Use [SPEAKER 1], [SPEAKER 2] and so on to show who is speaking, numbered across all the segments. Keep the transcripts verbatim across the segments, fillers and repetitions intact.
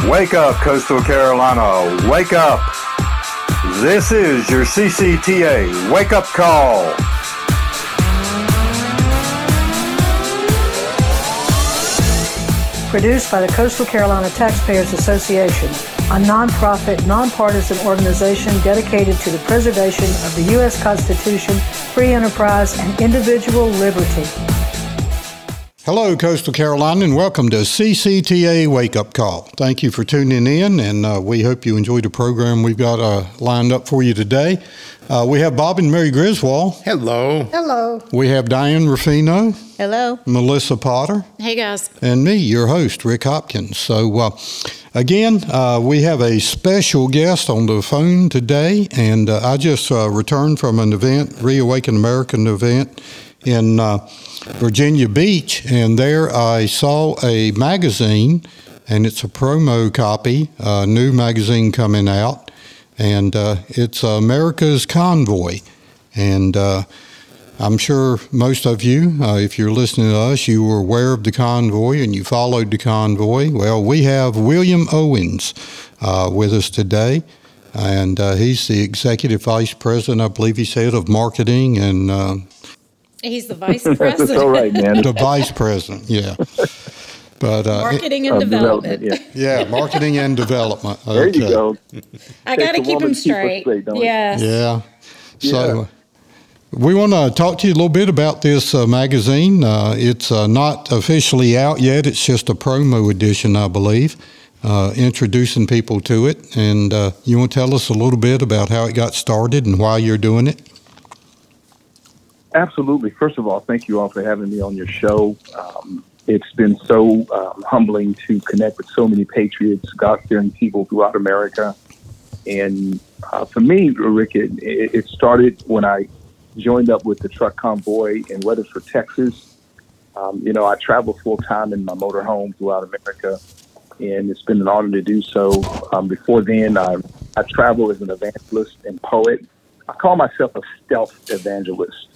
[SPEAKER 1] Wake up, Coastal Carolina. Wake up. This is your C C T A Wake Up Call.
[SPEAKER 2] Produced by the Coastal Carolina Taxpayers Association, a nonprofit, nonpartisan organization dedicated to the preservation of the U S Constitution, free enterprise, and individual liberty.
[SPEAKER 3] Hello, Coastal Carolina, and welcome to C C T A Wake Up Call. Thank you for tuning in, and uh, we hope you enjoyed the program we've got uh, lined up for you today. Uh, we have Bob and Mary Griswold.
[SPEAKER 4] Hello.
[SPEAKER 2] Hello.
[SPEAKER 3] We have Diane Ruffino.
[SPEAKER 5] Hello.
[SPEAKER 3] Melissa Potter.
[SPEAKER 5] Hey, guys.
[SPEAKER 3] And me, your host, Rick Hopkins. So, uh, again, uh, we have a special guest on the phone today, and uh, I just uh, returned from an event, Reawaken American event, in uh, Virginia Beach, and there I saw a magazine, and it's a promo copy, a new magazine coming out, and uh, it's America's Convoy. And uh, I'm sure most of you, uh, if you're listening to us, you were aware of the convoy and you followed the convoy. Well, we have William Owens uh, with us today, and uh, he's the Executive Vice President, I believe he said, of Marketing and uh,
[SPEAKER 5] He's the vice president.
[SPEAKER 1] That's all right, man.
[SPEAKER 3] The vice president, yeah. But uh,
[SPEAKER 5] marketing and
[SPEAKER 1] uh,
[SPEAKER 5] development.
[SPEAKER 1] development yeah.
[SPEAKER 3] yeah, marketing and development. Okay.
[SPEAKER 1] There you go.
[SPEAKER 5] I got to keep them straight.
[SPEAKER 1] straight
[SPEAKER 5] yes.
[SPEAKER 3] Yeah. So
[SPEAKER 1] Yeah.
[SPEAKER 3] we want to talk to you a little bit about this uh, magazine. Uh, it's uh, not officially out yet. It's just a promo edition, I believe, uh, introducing people to it. And uh, you want to tell us a little bit about how it got started and why you're doing it?
[SPEAKER 6] Absolutely. First of all, thank you all for having me on your show. Um, it's been so um, humbling to connect with so many patriots, God-fearing people throughout America. And uh, for me, Rick, it, it started when I joined up with the truck convoy in Weatherford, Texas. Um, you know, I travel full-time in my motorhome throughout America, and it's been an honor to do so. Um, before then, I, I travel as an evangelist and poet. I call myself a stealth evangelist.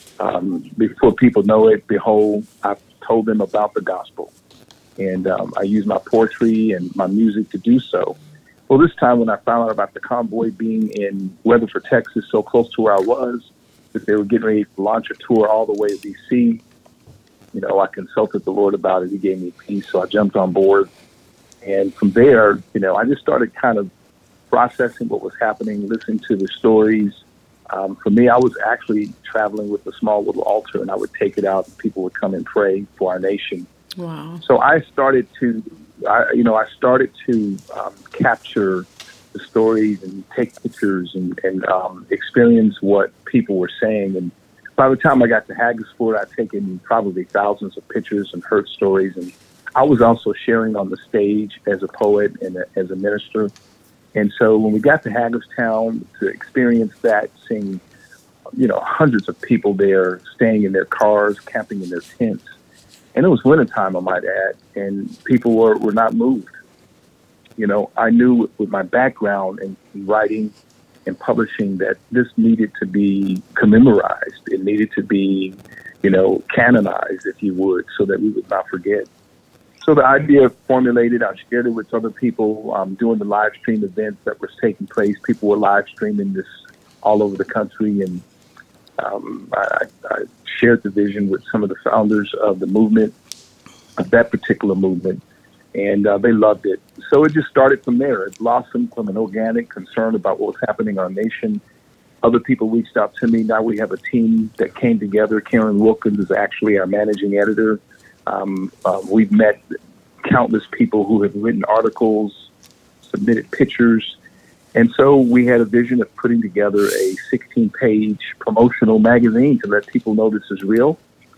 [SPEAKER 6] Um, before people know it, behold, I've told them about the gospel. And um, I use my poetry and my music to do so. Well, this time when I found out about the convoy being in Weatherford, Texas, so close to where I was, that they were getting ready to launch a tour all the way to D C, you know, I consulted the Lord about it. He gave me peace, so I jumped on board. And from there, you know, I just started kind of processing what was happening, listening to the stories. Um, for me, I was actually traveling with a small little altar, and I would take it out, and people would come and pray for our nation.
[SPEAKER 5] Wow.
[SPEAKER 6] So I started to, I, you know, I started to um, capture the stories and take pictures and, and um, experience what people were saying. And by the time I got to Haggis-Ford, I'd taken probably thousands of pictures and heard stories. And I was also sharing on the stage as a poet and a, as a minister. And so when we got to Hagerstown to experience that, seeing, you know, hundreds of people there staying in their cars, camping in their tents. And it was wintertime, I might add, and people were, were not moved. You know, I knew with my background in writing and publishing that this needed to be commemorized. It needed to be, you know, canonized, if you would, so that we would not forget. So the idea formulated, I shared it with other people um, doing the live stream events that were taking place. People were live streaming this all over the country, and um, I, I shared the vision with some of the founders of the movement, of that particular movement, and uh, they loved it. So it just started from there. It blossomed from an organic concern about what was happening in our nation. Other people reached out to me. Now we have a team that came together. Karen Wilkins is actually our managing editor. Um, uh, we've met countless people who have written articles, submitted pictures, and so we had a vision of putting together a sixteen-page promotional magazine to let people know this is real.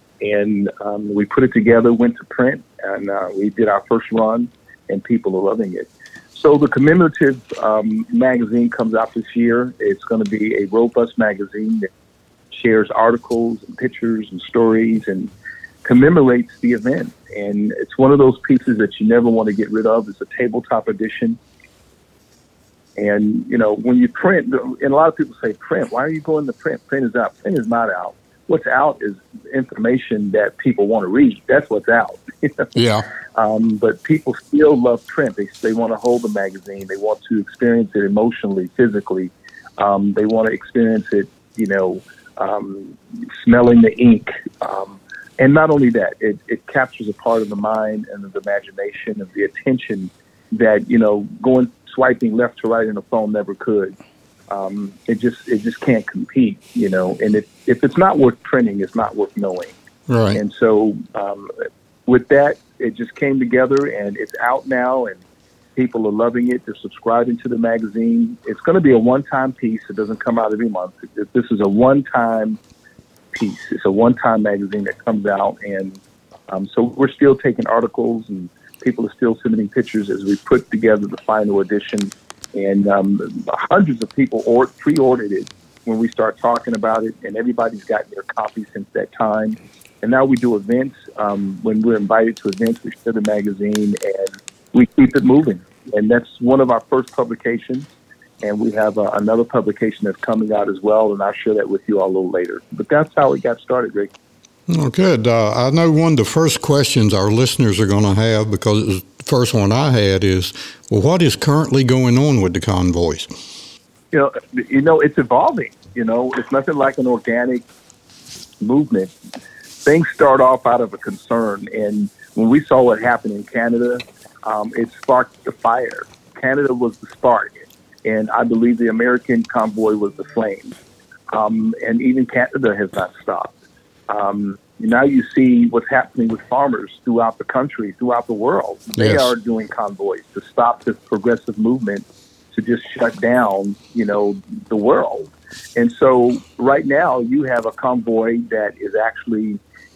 [SPEAKER 6] And um, we put it together, went to print, and uh, we did our first run, and people are loving it. So the commemorative um, magazine comes out this year. It's going to be a robust magazine that shares articles and pictures and stories and commemorates the event. And it's one of those pieces that you never want to get rid of. It's a tabletop edition. And, you know, when you print, and a lot of people say print, why are you going to print? Print is out. Print is not out. what's out is information that people want to read. That's what's out.
[SPEAKER 3] Yeah.
[SPEAKER 6] Um, but people still love print. They they want to hold the magazine. They want to experience it emotionally, physically. Um, they want to experience it, you know, um, smelling the ink. Um, and not only that, it, it captures a part of the mind and of the imagination and the attention that, you know, going swiping left to right in a phone never could. Um, it just it just can't compete, you know. And if, if it's not worth printing, it's not worth knowing.
[SPEAKER 3] Right.
[SPEAKER 6] And so um, with that, it just came together, and it's out now, and people are loving it. They're subscribing to the magazine. It's going to be a one-time piece. It doesn't come out every month. This is a one-time piece. It's a one-time magazine that comes out, and um, so we're still taking articles, and people are still submitting pictures as we put together the final edition. And um, hundreds of people or- pre-ordered it when we start talking about it, and everybody's gotten their copy since that time. And now we do events. Um, when we're invited to events, we share the magazine, and we keep it moving. And that's one of our first publications. And we have uh, another publication that's coming out as well, and I'll share that with you all a little later. But that's how it got started, Rick.
[SPEAKER 3] Oh, good. Uh, I know one of the first questions our listeners are going to have, because it was the first one I had, is, well, what is currently going on with the convoys?
[SPEAKER 6] You know, you know, it's evolving. You know, it's nothing like an organic movement. Things start off out of a concern, and when we saw what happened in Canada, um, it sparked the fire. Canada was the spark, and I believe the American convoy was the flame. Um, and even Canada has not stopped. Um, now you see what's happening with farmers throughout the country, throughout the world. They
[SPEAKER 3] Yes.
[SPEAKER 6] are doing convoys to stop this progressive movement to just shut down, you know, the world. And so right now you have a convoy that is actually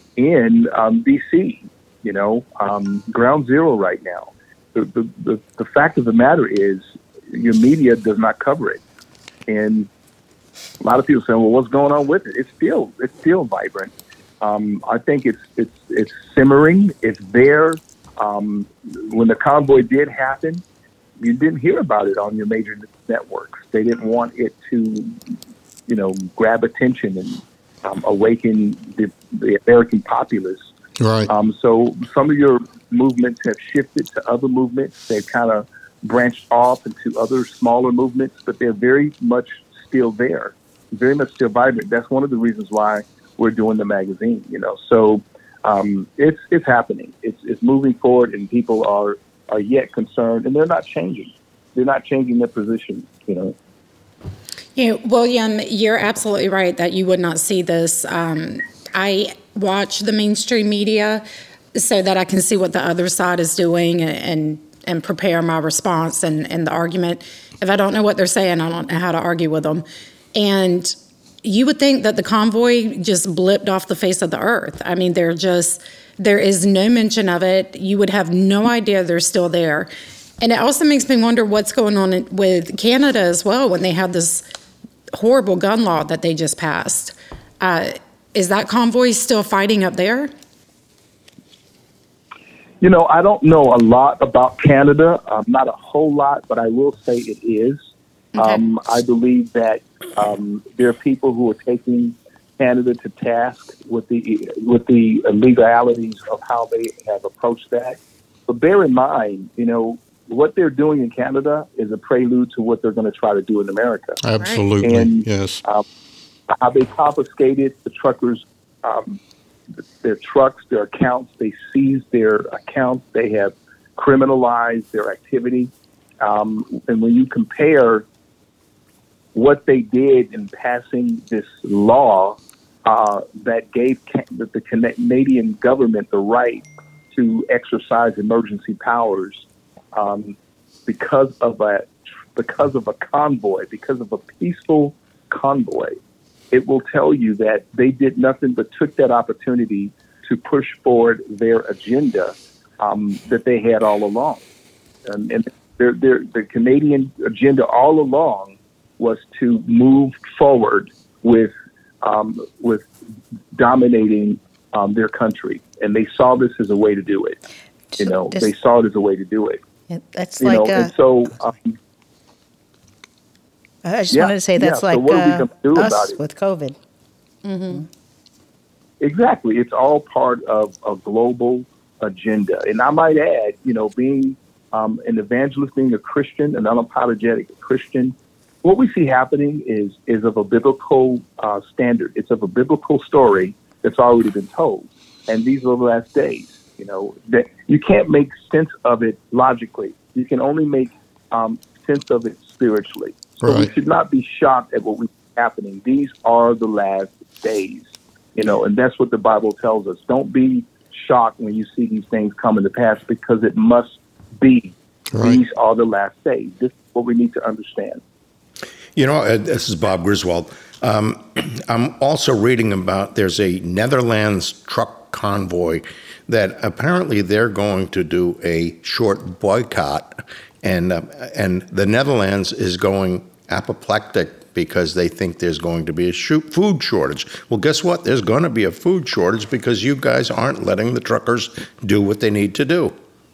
[SPEAKER 6] in um, D C, you know, um, ground zero right now. The, the, the, the fact of the matter is your media does not cover it. And a lot of people say, well, what's going on with it? It's still, it's still vibrant. Um, I think it's, it's, it's simmering. It's there. Um, when the convoy did happen, you didn't hear about it on your major networks. They didn't want it to, you know, grab attention and um, awaken the, the American populace.
[SPEAKER 3] Right.
[SPEAKER 6] Um, so some of your movements have shifted to other movements. They've kind of branched off into other smaller movements, but they're very much still there, very much still vibrant. That's one of the reasons why we're doing the magazine, you know. So um, it's it's happening. It's it's moving forward, and people are, are yet concerned, and they're not changing. They're not changing their position, you know.
[SPEAKER 5] Yeah, William, you're absolutely right that you would not see this. Um, I watch the mainstream media so that I can see what the other side is doing and and, and prepare my response and, and the argument. If I don't know what they're saying, I don't know how to argue with them. And you would think that the convoy just blipped off the face of the earth. I mean, they're just, there is no mention of it. You would have no idea they're still there. And it also makes me wonder what's going on in, with Canada as well when they have this horrible gun law that they just passed. Uh, is that convoy still fighting up there?
[SPEAKER 6] You know, I don't know a lot about Canada, um, not a whole lot, but I will say it is. Okay. Um, I believe that um, there are people who are taking Canada to task with the with the legalities of how they have approached that. But bear in mind, you know, what they're doing in Canada is a prelude to what they're going to try to do in America.
[SPEAKER 3] Absolutely,
[SPEAKER 6] and,
[SPEAKER 3] yes.
[SPEAKER 6] Um, how they confiscated the truckers' um, their trucks, their accounts. They seized their accounts. They have criminalized their activity. Um, and when you compare what they did in passing this law uh, that gave Can- the Canadian government the right to exercise emergency powers um, because of a because of a convoy, because of a peaceful convoy, it will tell you that they did nothing but took that opportunity to push forward their agenda um, that they had all along. And, and their, their, the Canadian agenda all along was to move forward with um, with dominating um, their country. And they saw this as a way to do it. You know,
[SPEAKER 4] This-
[SPEAKER 6] they saw it as a way to do it.
[SPEAKER 4] Yeah, That's
[SPEAKER 6] You
[SPEAKER 4] like,
[SPEAKER 6] know,
[SPEAKER 4] uh,
[SPEAKER 6] and so... Um,
[SPEAKER 4] I just
[SPEAKER 6] yeah,
[SPEAKER 4] wanted to say that's
[SPEAKER 6] yeah, so
[SPEAKER 4] like
[SPEAKER 6] what are we
[SPEAKER 4] uh,
[SPEAKER 6] gonna do about
[SPEAKER 4] us
[SPEAKER 6] it?
[SPEAKER 4] with COVID.
[SPEAKER 5] Mm-hmm.
[SPEAKER 6] exactly. It's all part of a global agenda. And I might add, you know, being um, an evangelist, being a Christian, an unapologetic Christian, what we see happening is is of a biblical uh, standard. It's of a biblical story that's already been told. And these are the last days. You know, that you can't make sense of it logically. You can only make um, sense of it spiritually. So
[SPEAKER 3] right.
[SPEAKER 6] we should not be shocked at what we see happening. These are the last days. You know, and that's what the Bible tells us. Don't be shocked when you see these things come to pass, because it must be. Right. These are the last days. This is what we need to understand.
[SPEAKER 4] You know, uh, this is Bob Griswold. Um, I'm also reading about there's a Netherlands truck convoy that apparently they're going to do a short boycott, and uh, and the Netherlands is going apoplectic because they think there's going to be a food shortage. Well, guess what? There's going to be a food shortage because you guys aren't letting the truckers do what they need to do.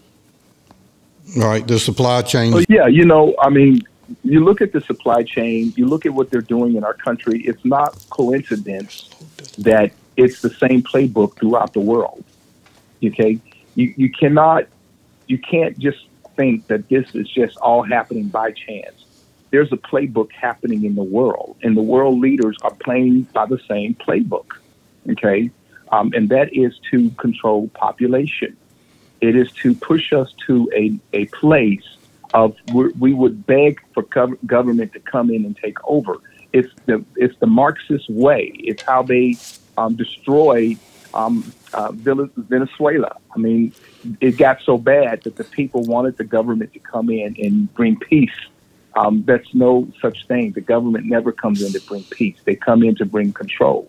[SPEAKER 3] Right, the supply chain.
[SPEAKER 6] Well, yeah, you know, I mean, you look at the supply chain, you look at what they're doing in our country, it's not coincidence that it's the same playbook throughout the world. Okay? You you cannot, you can't just think that this is just all happening by chance. There's a playbook happening in the world, and the world leaders are playing by the same playbook. Okay? Um, and that is to control population. It is to push us to a, a place of where we would beg for gov- government to come in and take over. It's the it's the Marxist way. It's how they um, destroyed um, uh, Venezuela. I mean, it got so bad that the people wanted the government to come in and bring peace. Um, that's no such thing. The government never comes in to bring peace. They come in to bring control.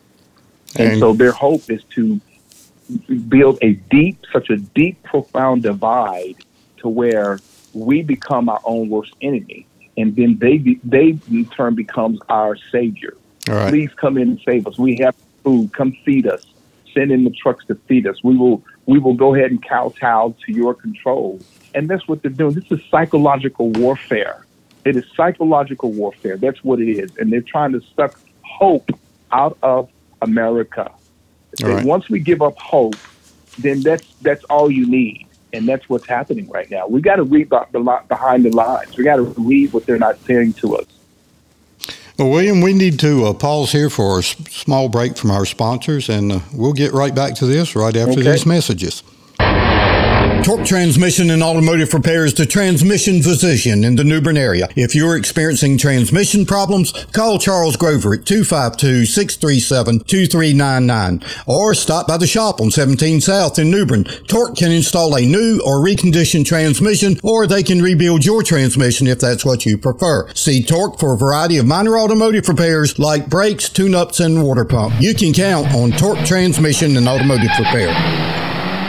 [SPEAKER 6] And, and so their hope is to build a deep, such a deep, profound divide to where we become our own worst enemy, and then they be, they in turn becomes our savior.
[SPEAKER 3] Right.
[SPEAKER 6] Please come in and save us. We have food. Come feed us. Send in the trucks to feed us. We will we will go ahead and kowtow to your control. And that's what they're doing. This is psychological warfare. It is psychological warfare. That's what it is. And they're trying to suck hope out of America. Right. Once we give up hope, then that's that's all you need. And that's what's happening right now. We got to read behind the lines. We got to read what they're not saying to us.
[SPEAKER 3] Well, William, we need to uh, pause here for a small break from our sponsors, and uh, we'll get right back to this right after okay. these messages. Torque Transmission and Automotive Repair is the transmission physician in the New Bern area. If you're experiencing transmission problems, call Charles Grover at two five two, six three seven, two three nine nine or stop by the shop on seventeen South in New Bern. Torque can install a new or reconditioned transmission, or they can rebuild your transmission if that's what you prefer. See Torque for a variety of minor automotive repairs like brakes, tune-ups, and water pump. You can count on Torque Transmission and Automotive Repair.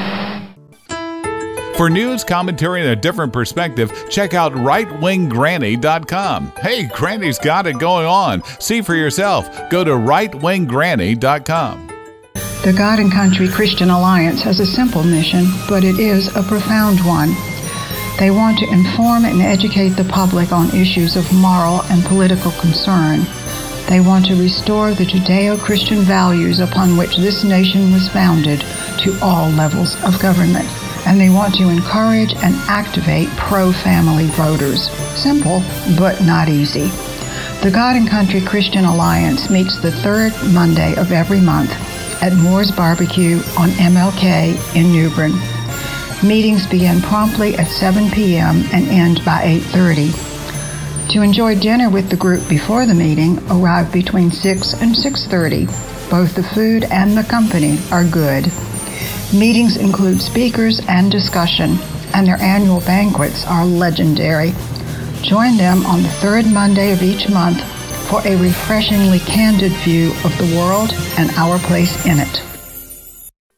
[SPEAKER 7] For news, commentary, and a different perspective, check out right wing granny dot com. Hey, Granny's got it going on. See for yourself. Go to right wing granny dot com.
[SPEAKER 8] The God and Country Christian Alliance has a simple mission, but it is a profound one. They want to inform and educate the public on issues of moral and political concern. They want to restore the Judeo-Christian values upon which this nation was founded to all levels of government. And they want to encourage and activate pro-family voters. Simple, but not easy. The God and Country Christian Alliance meets the third Monday of every month at Moore's Barbecue on M L K in New Bern. Meetings begin promptly at seven p.m. and end by eight thirty. To enjoy dinner with the group before the meeting, arrive between six and six thirty. Both the food and the company are good. Meetings include speakers and discussion, and their annual banquets are legendary. Join them on the third Monday of each month for a refreshingly candid view of the world and our place in it.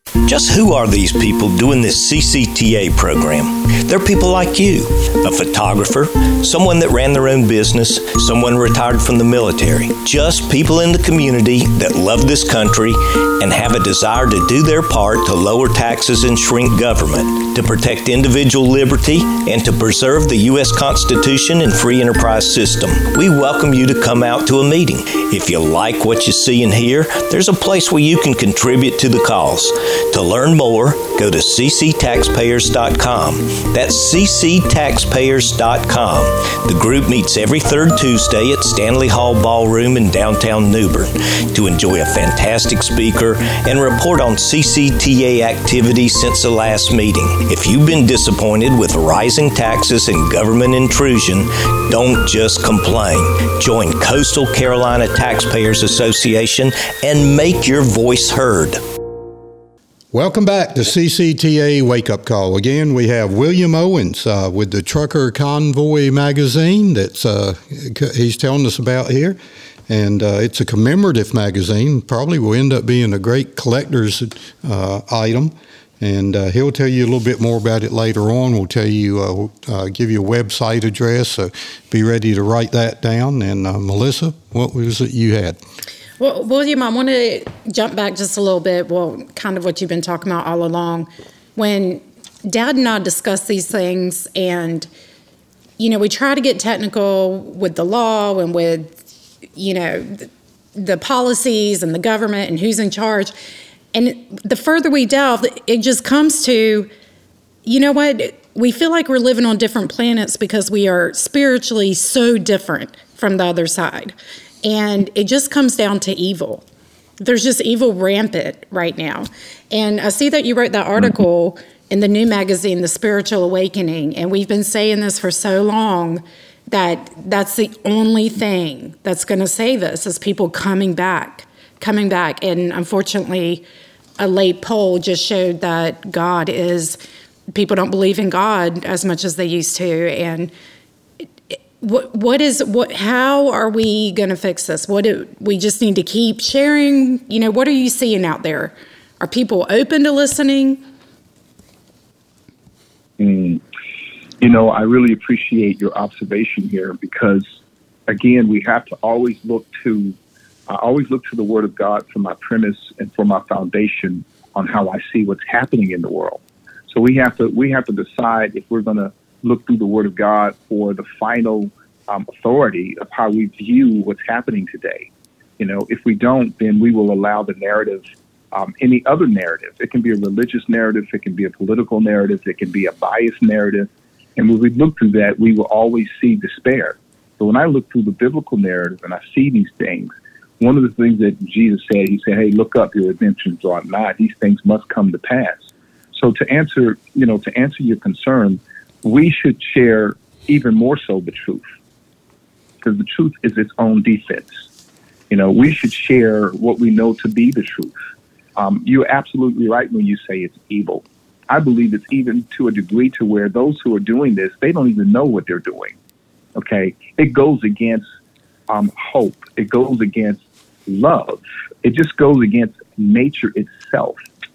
[SPEAKER 9] Just who are these people doing this C C T A program? They're people like you, a photographer, someone that ran their own business, someone retired from the military. Just people in the community that love this country and have a desire to do their part to lower taxes and shrink government, to protect individual liberty, and to preserve the U S Constitution and free enterprise system. We welcome you to come out to a meeting. If you like what you see and hear, there's a place where you can contribute to the cause. To learn more, go to c c taxpayers dot com. That's c c taxpayers dot com. The group meets every third Tuesday at Stanley Hall Ballroom in downtown New Bern to enjoy a fantastic speaker and report on C C T A activities since the last meeting. If you've been disappointed with rising taxes and government intrusion, don't just complain. Join Coastal Carolina Taxpayers Association and make your voice heard.
[SPEAKER 3] Welcome back to C C T A Wake Up Call. Again, we have William Owens uh, with the Trucker Convoy magazine that's uh, he's telling us about here. And uh, it's a commemorative magazine, probably will end up being a great collector's uh, item. And uh, he'll tell you a little bit more about it later on. We'll tell you, uh, uh, give you a website address, so be ready to write that down. And uh, Melissa, what was it you had?
[SPEAKER 5] Well, William, I want to jump back just a little bit. Well, kind of what you've been talking about all along. When Dad and I discuss these things, and, you know, we try to get technical with the law and with, you know, the, the policies and the government and who's in charge. And the further we delve, it just comes to, you know what, we feel like we're living on different planets because we are spiritually so different from the other side. And it just comes down to evil. There's just evil rampant right now. And I see that you wrote that article in the new magazine, The Spiritual Awakening, and we've been saying this for so long that that's the only thing that's going to save us is people coming back, coming back. And unfortunately, a late poll just showed that God is, people don't believe in God as much as they used to. And What what is what? How are we going to fix this? What do, we just need to keep sharing? You know, what are you seeing out there? Are people open to listening?
[SPEAKER 6] Mm. You know, I really appreciate your observation here because, again, we have to always look to. I always look to the Word of God for my premise and for my foundation on how I see what's happening in the world. So we have to we have to decide if we're going to look through the Word of God for the final um, authority of how we view what's happening today. You know, if we don't, then we will allow the narrative, um, any other narrative. It can be a religious narrative, it can be a political narrative, it can be a biased narrative. And when we look through that, we will always see despair. So when I look through the biblical narrative and I see these things, one of the things that Jesus said, he said, hey, look up, your redemption draw nigh. These things must come to pass. So to answer, you know, to answer your concern, we should share even more so the truth, because the truth is its own defense. You know, we should share what we know to be the truth. Um, you're absolutely right when you say it's evil. I believe it's even to a degree to where those who are doing this, they don't even know what they're doing. Okay, it goes against um, hope. It goes against love. It just goes against nature itself.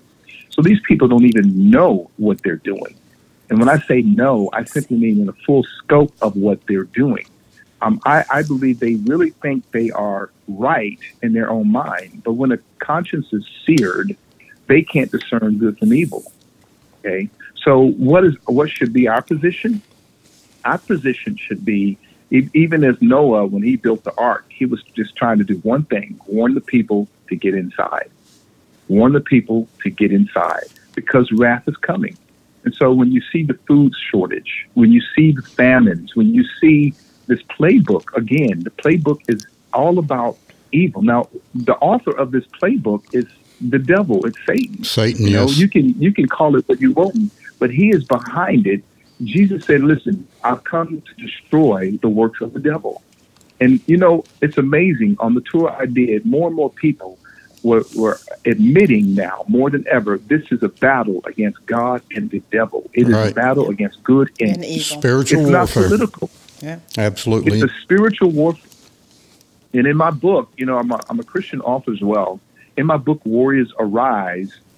[SPEAKER 6] So these people don't even know what they're doing. And when I say no, I simply mean in the full scope of what they're doing. Um, I, I believe they really think they are right in their own mind. But when a conscience is seared, they can't discern good from evil. Okay, so what is what should be our position? Our position should be, even as Noah, when he built the ark, he was just trying to do one thing: warn the people to get inside. Warn the people to get inside, because wrath is coming. And so when you see the food shortage, when you see the famines, when you see this playbook, again, the playbook is all about evil. Now, the author of this playbook is the devil. It's Satan.
[SPEAKER 3] Satan,
[SPEAKER 6] you know,
[SPEAKER 3] yes.
[SPEAKER 6] You can, you can call it what you want, but he is behind it. Jesus said, listen, I've come to destroy the works of the devil. And, you know, it's amazing. On the tour I did, more and more people We're, we're admitting now more than ever, this is a battle against God and the devil. It
[SPEAKER 3] right.
[SPEAKER 6] is a battle against good and,
[SPEAKER 10] and evil.
[SPEAKER 3] Spiritual
[SPEAKER 6] it's
[SPEAKER 3] warfare.
[SPEAKER 6] not political.
[SPEAKER 10] Yeah,
[SPEAKER 3] absolutely.
[SPEAKER 6] It's a spiritual warfare. And in my book, you know, I'm a, I'm a Christian author as well. In my book, Warriors Arise,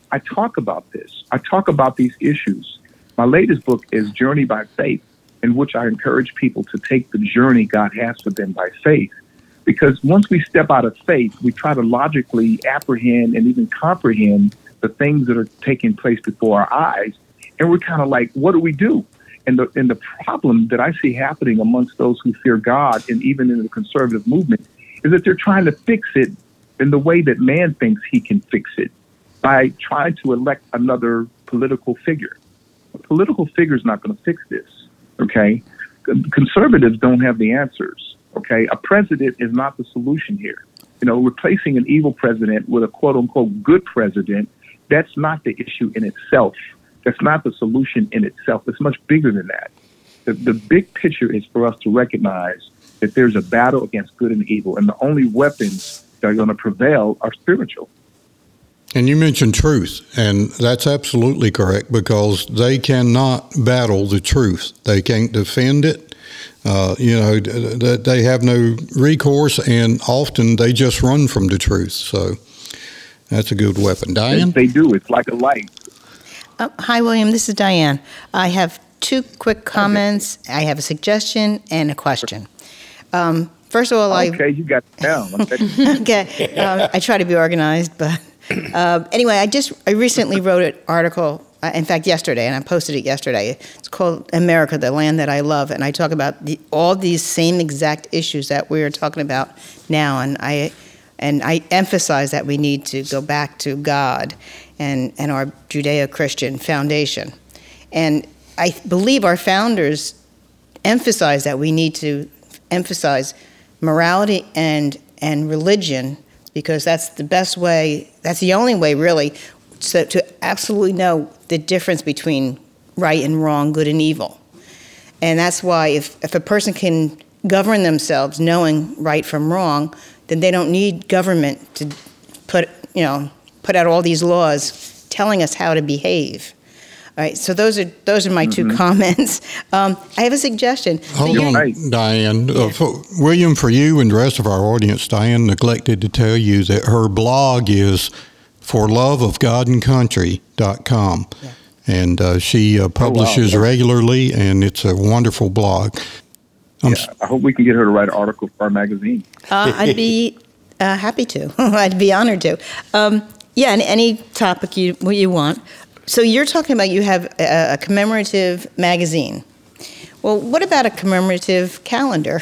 [SPEAKER 6] I talk about this. I talk about these issues. My latest book is Journey by Faith, in which I encourage people to take the journey God has for them by faith. Because once we step out of faith, we try to logically apprehend and even comprehend the things that are taking place before our eyes. And we're kind of like, what do we do? And the, and the problem that I see happening amongst those who fear God, and even in the conservative movement, is that they're trying to fix it in the way that man thinks he can fix it, by trying to elect another political figure. A political figure is not going to fix this, okay? Conservatives don't have the answers. Okay, a president is not the solution here. You know, replacing an evil president with a quote-unquote good president, that's not the issue in itself. That's not the solution in itself. It's much bigger than that. The, the big picture is for us to recognize that there's a battle against good and evil, and the only weapons that are going to prevail are spiritual.
[SPEAKER 3] And you mentioned truth, and that's absolutely correct, because they cannot battle the truth. They can't defend it. Uh, you know, that they have no recourse, and often they just run from the truth. So that's a good weapon. Diane?
[SPEAKER 6] They, they do. It's like a light.
[SPEAKER 10] Uh, hi, William. This is Diane. I have two quick comments. Okay. I have a suggestion and a question. Um, first of all,
[SPEAKER 6] okay,
[SPEAKER 10] I...
[SPEAKER 6] Okay, you got it down.
[SPEAKER 10] Okay. okay. Um, I try to be organized, but uh, anyway, I just I recently wrote an article. Uh, in fact, yesterday, and I posted it yesterday. It's called America, the Land That I Love, and I talk about the, all these same exact issues that we're talking about now, and I and I emphasize that we need to go back to God and, and our Judeo-Christian foundation. And I believe our founders emphasized that we need to emphasize morality and and religion, because that's the best way, that's the only way, really, so to absolutely know the difference between right and wrong, good and evil. And that's why if, if a person can govern themselves knowing right from wrong, then they don't need government to put, you know, put out all these laws telling us how to behave. All right, so those are those are my mm-hmm. two comments. Um, I have a suggestion.
[SPEAKER 3] Hold so on, right. Diane. Yeah. Uh, for, William, for you and the rest of our audience, Diane neglected to tell you that her blog is for love of god and country dot com. Yeah. And uh, she uh, publishes oh, wow. regularly, and it's a wonderful blog.
[SPEAKER 6] Yeah, I hope we can get her to write an article for our magazine.
[SPEAKER 10] Uh, I'd be uh, happy to. I'd be honored to. Um, yeah, and any topic you you want. So you're talking about you have a, a commemorative magazine. Well, what about a commemorative calendar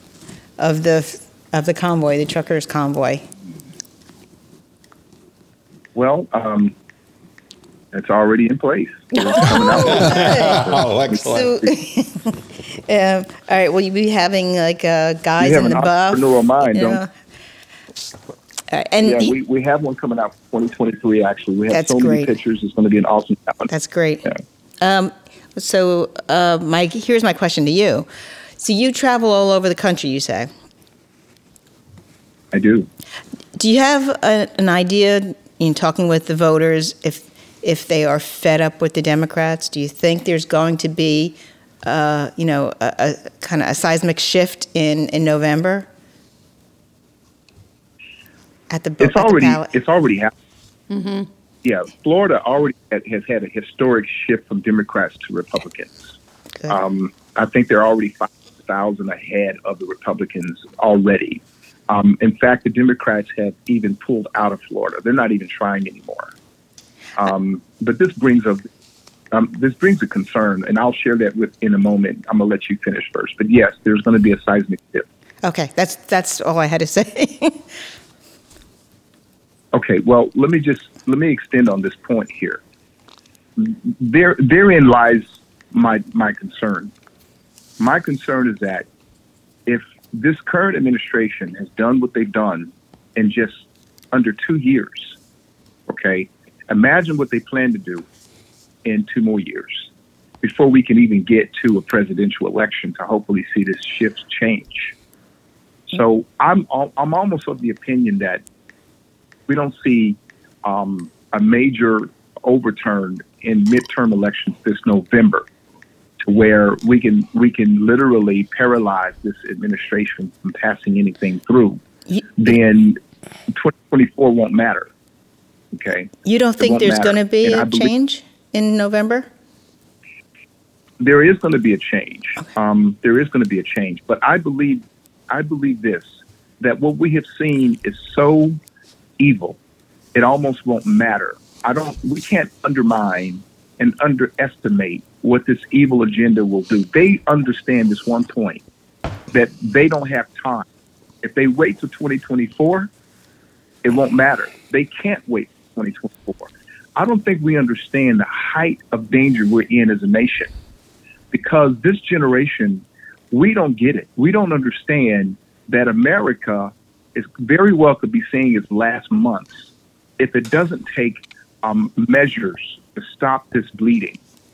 [SPEAKER 10] of the of the convoy, the truckers' convoy?
[SPEAKER 6] Well, um, it's already in place.
[SPEAKER 4] Oh, excellent.
[SPEAKER 10] So, uh, all right, will you be having like uh, guys
[SPEAKER 6] in
[SPEAKER 10] the buff?
[SPEAKER 6] We have an entrepreneurial mind,
[SPEAKER 10] you
[SPEAKER 6] don't
[SPEAKER 10] know? Uh, and
[SPEAKER 6] yeah, we, we have one coming out for twenty twenty-three, actually. We have
[SPEAKER 10] that's
[SPEAKER 6] so
[SPEAKER 10] great.
[SPEAKER 6] many pictures. It's going to be an awesome calendar.
[SPEAKER 10] That's great.
[SPEAKER 6] Yeah.
[SPEAKER 10] Um, so uh, my, here's my question to you. So you travel all over the country, you say?
[SPEAKER 6] I do.
[SPEAKER 10] Do you have a, an idea, in talking with the voters, if if they are fed up with the Democrats? Do you think there's going to be, uh, you know, a, a kind of a seismic shift in, in November? At the
[SPEAKER 6] it's
[SPEAKER 10] at
[SPEAKER 6] already
[SPEAKER 10] the ballot?
[SPEAKER 6] It's already happened.
[SPEAKER 5] Mm-hmm.
[SPEAKER 6] Yeah, Florida already had, has had a historic shift from Democrats to Republicans. Um, I think they're already five thousand ahead of the Republicans already. Um, in fact, the Democrats have even pulled out of Florida. They're not even trying anymore. Um, but this brings a um, this brings a concern, and I'll share that with in a moment. I'm gonna let you finish first. But yes, there's going to be a seismic shift.
[SPEAKER 10] Okay, that's that's all I had to say.
[SPEAKER 6] Okay, well, let me just let me extend on this point here. There, therein lies my my concern. My concern is that if this current administration has done what they've done in just under two years, okay, imagine what they plan to do in two more years before we can even get to a presidential election to hopefully see this shift change. So I'm I'm almost of the opinion that we don't see um, a major overturn in midterm elections this November, to where we can we can literally paralyze this administration from passing anything through. Then twenty twenty-four won't matter. Okay.
[SPEAKER 10] You don't
[SPEAKER 6] It
[SPEAKER 10] think
[SPEAKER 6] won't
[SPEAKER 10] there's
[SPEAKER 6] matter.
[SPEAKER 10] going to be
[SPEAKER 6] And I
[SPEAKER 10] a
[SPEAKER 6] believe-
[SPEAKER 10] change in November?
[SPEAKER 6] There is going to be a change. Um, there is going to be a change. But I believe, I believe this, that what we have seen is so evil, it almost won't matter. I don't. We can't undermine and underestimate what this evil agenda will do. They understand this one point, that they don't have time. If they wait till twenty twenty-four, it won't matter. They can't wait till twenty twenty-four. I don't think we understand the height of danger we're in as a nation, because this generation, we don't get it. We don't understand that America is very well could be seeing its last months if it doesn't take um, measures to stop this bleeding.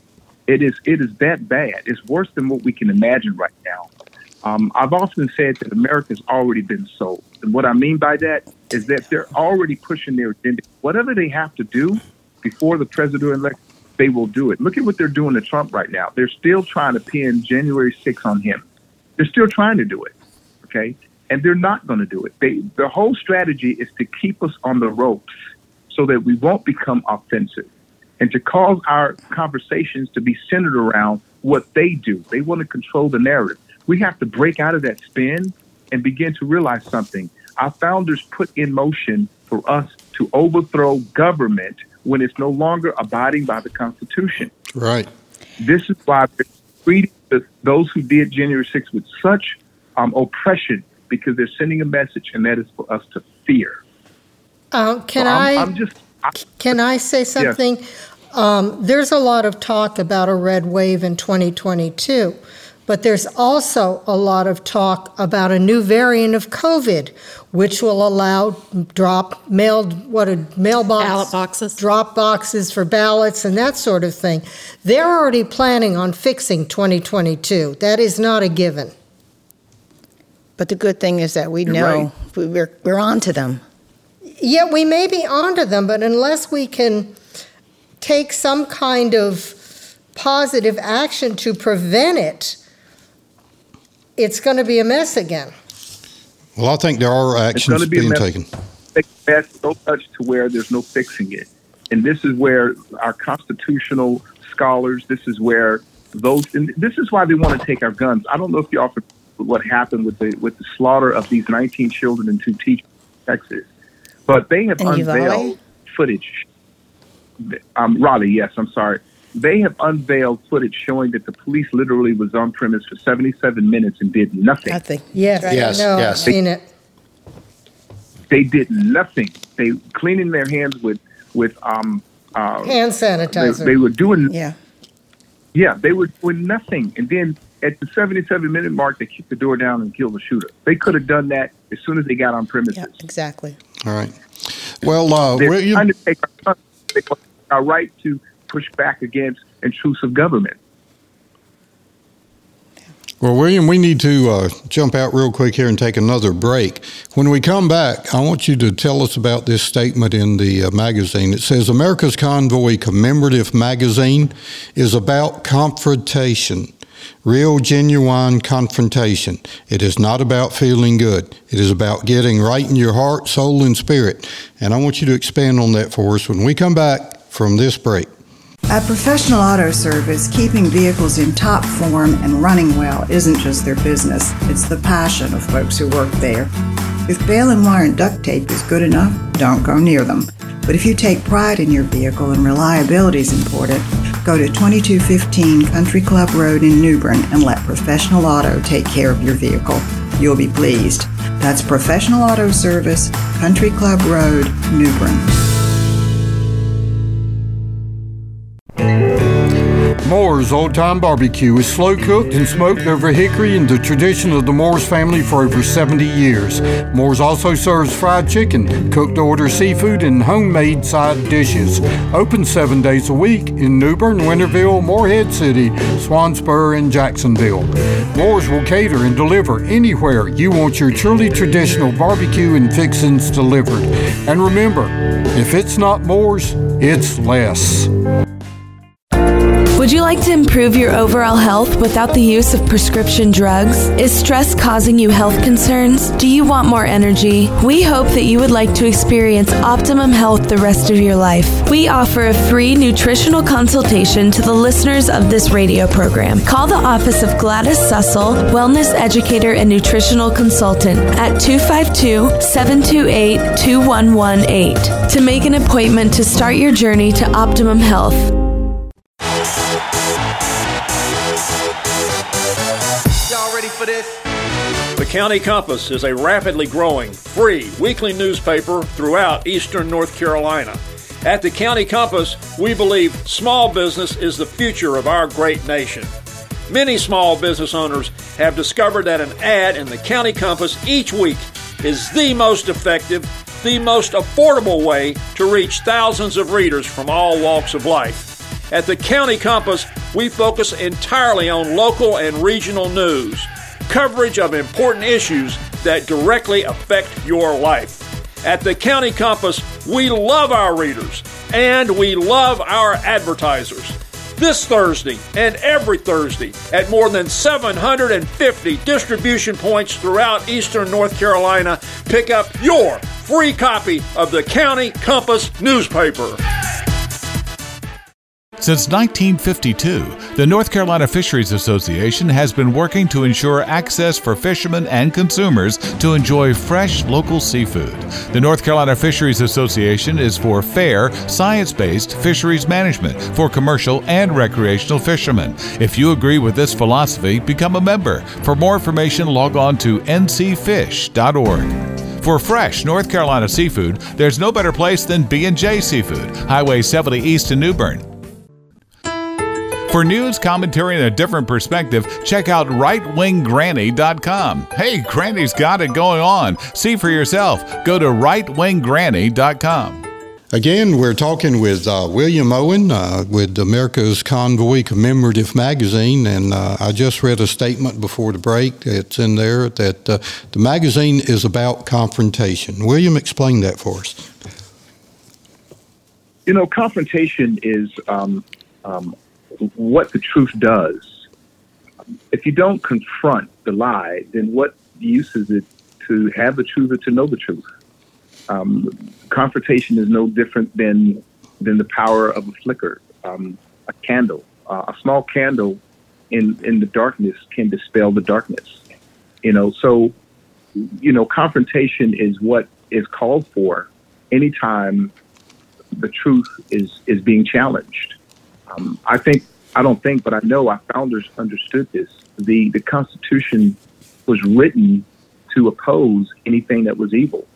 [SPEAKER 6] It is it is that bad. It's worse than what we can imagine right now. Um, I've often said that America's already been sold. And what I mean by that is that they're already pushing their agenda. Whatever they have to do before the president-elect, they will do it. Look at what they're doing to Trump right now. They're still trying to pin January sixth on him. They're still trying to do it, okay? And they're not going to do it. They, the whole strategy is to keep us on the ropes so that we won't become offensive, and to cause our conversations to be centered around what they do. They want to control the narrative. We have to break out of that spin and begin to realize something. Our founders put in motion for us to overthrow government when it's no longer abiding by the Constitution.
[SPEAKER 3] Right.
[SPEAKER 6] This is why we're treating those who did January sixth with such um, oppression, because they're sending a message, and that is for us to fear.
[SPEAKER 11] Uh, can
[SPEAKER 6] So I'm-
[SPEAKER 11] I
[SPEAKER 6] I'm just- I-
[SPEAKER 11] can I say something? Um, there's a lot of talk about a red wave in twenty twenty-two, but there's also a lot of talk about a new variant of COVID, which will allow drop mailed what a mailbox
[SPEAKER 5] Ballot boxes.
[SPEAKER 11] drop boxes for ballots and that sort of thing. They're already planning on fixing twenty twenty-two. That is not a given.
[SPEAKER 10] But the good thing is that we
[SPEAKER 6] You're
[SPEAKER 10] know
[SPEAKER 6] right.
[SPEAKER 10] we- we're we're on to them.
[SPEAKER 11] Yeah, we may be onto them, but unless we can take some kind of positive action to prevent it, it's going to be a mess again.
[SPEAKER 3] Well, I think there are
[SPEAKER 6] It's
[SPEAKER 3] actions
[SPEAKER 6] going to be a
[SPEAKER 3] being
[SPEAKER 6] mess.
[SPEAKER 3] taken.
[SPEAKER 6] That's so much to where there's no fixing it. And this is where our constitutional scholars, this is where those, and this is why they want to take our guns. I don't know if you all remember what happened with the with the slaughter of these nineteen children and two teachers in Texas, but they have
[SPEAKER 10] In Uvalde?
[SPEAKER 6] unveiled footage. Um, Raleigh, yes, I'm sorry. They have unveiled footage showing that the police literally was on premise for seventy-seven minutes and did nothing.
[SPEAKER 10] Nothing.
[SPEAKER 11] Yes,
[SPEAKER 4] Yes,
[SPEAKER 11] I know,
[SPEAKER 4] yes.
[SPEAKER 11] I've seen it.
[SPEAKER 6] They did nothing. They cleaning their hands with with um uh,
[SPEAKER 11] Hand
[SPEAKER 6] they,
[SPEAKER 11] sanitizer.
[SPEAKER 6] they were doing
[SPEAKER 10] Yeah.
[SPEAKER 6] yeah they were doing nothing, and then at the seventy-seven minute mark they kicked the door down and killed the shooter. They could have done that as soon as they got on premises.
[SPEAKER 10] Yeah. Exactly.
[SPEAKER 3] All right. Well, uh,
[SPEAKER 6] They're
[SPEAKER 3] William,
[SPEAKER 6] trying to take our, our right to push back against intrusive government.
[SPEAKER 3] well, William, we need to uh, jump out real quick here and take another break. When we come back, I want you to tell us about this statement in the uh, magazine. It says, America's Convoy Commemorative Magazine is about confrontation, real, genuine confrontation. It is not about feeling good. It is about getting right in your heart, soul, and spirit. And I want you to expand on that for us when we come back from this break.
[SPEAKER 12] At Professional Auto Service, keeping vehicles in top form and running well isn't just their business, it's the passion of folks who work there. If baling wire and duct tape is good enough, don't go near them. But if you take pride in your vehicle and reliability is important, go to twenty-two fifteen Country Club Road in New Bern and let Professional Auto take care of your vehicle. You'll be pleased. That's Professional Auto Service, Country Club Road, New Bern.
[SPEAKER 3] Moore's Old Time Barbecue is slow cooked and smoked over hickory in the tradition of the Moore's family for over seventy years. Moore's also serves fried chicken, cooked to order seafood, and homemade side dishes. Open seven days a week in New Bern, Winterville, Morehead City, Swanspur, and Jacksonville. Moore's will cater and deliver anywhere you want your truly traditional barbecue and fixings delivered. And remember, if it's not Moore's, it's less.
[SPEAKER 13] Would you like to improve your overall health without the use of prescription drugs? Is stress causing you health concerns? Do you want more energy? We hope that you would like to experience optimum health the rest of your life. We offer a free nutritional consultation to the listeners of this radio program. Call the office of Gladys Sussel, Wellness Educator and Nutritional Consultant at two five two, seven two eight, two one one eight to make an appointment to start your journey to optimum health.
[SPEAKER 14] Y'all ready for this? The County Compass is a rapidly growing, free weekly newspaper throughout eastern North Carolina. At the County Compass, we believe small business is the future of our great nation. Many small business owners have discovered that an ad in the County Compass each week is the most effective, the most affordable way to reach thousands of readers from all walks of life. At the County Compass, we focus entirely on local and regional news, coverage of important issues that directly affect your life. At the County Compass, we love our readers and we love our advertisers. This Thursday and every Thursday at more than seven hundred fifty distribution points throughout eastern North Carolina, pick up your free copy of the County Compass newspaper.
[SPEAKER 7] Since nineteen fifty-two, the North Carolina Fisheries Association has been working to ensure access for fishermen and consumers to enjoy fresh local seafood. The North Carolina Fisheries Association is for fair, science-based fisheries management for commercial and recreational fishermen. If you agree with this philosophy, become a member. For more information, log on to n c fish dot org. For fresh North Carolina seafood, there's no better place than B and J Seafood, Highway seventy East in New Bern. For news, commentary, and a different perspective, check out right wing granny dot com. Hey, Granny's got it going on. See for yourself. Go to right wing granny dot com.
[SPEAKER 3] Again, we're talking with uh, William Owen uh, with America's Convoy Commemorative Magazine, and uh, I just read a statement before the break. It's in there that uh, the magazine is about confrontation. William, explain that for us.
[SPEAKER 6] You know, confrontation is um, um, what the truth does. If you don't confront the lie, then what use is it to have the truth or to know the truth? Um, confrontation is no different than than the power of a flicker, um, a candle. Uh, a small candle in, in the darkness can dispel the darkness. You know, so, you know, confrontation is what is called for anytime the truth is, is being challenged. Um, I think, I don't think, but I know our founders understood this. The, the Constitution was written to oppose anything that was evil.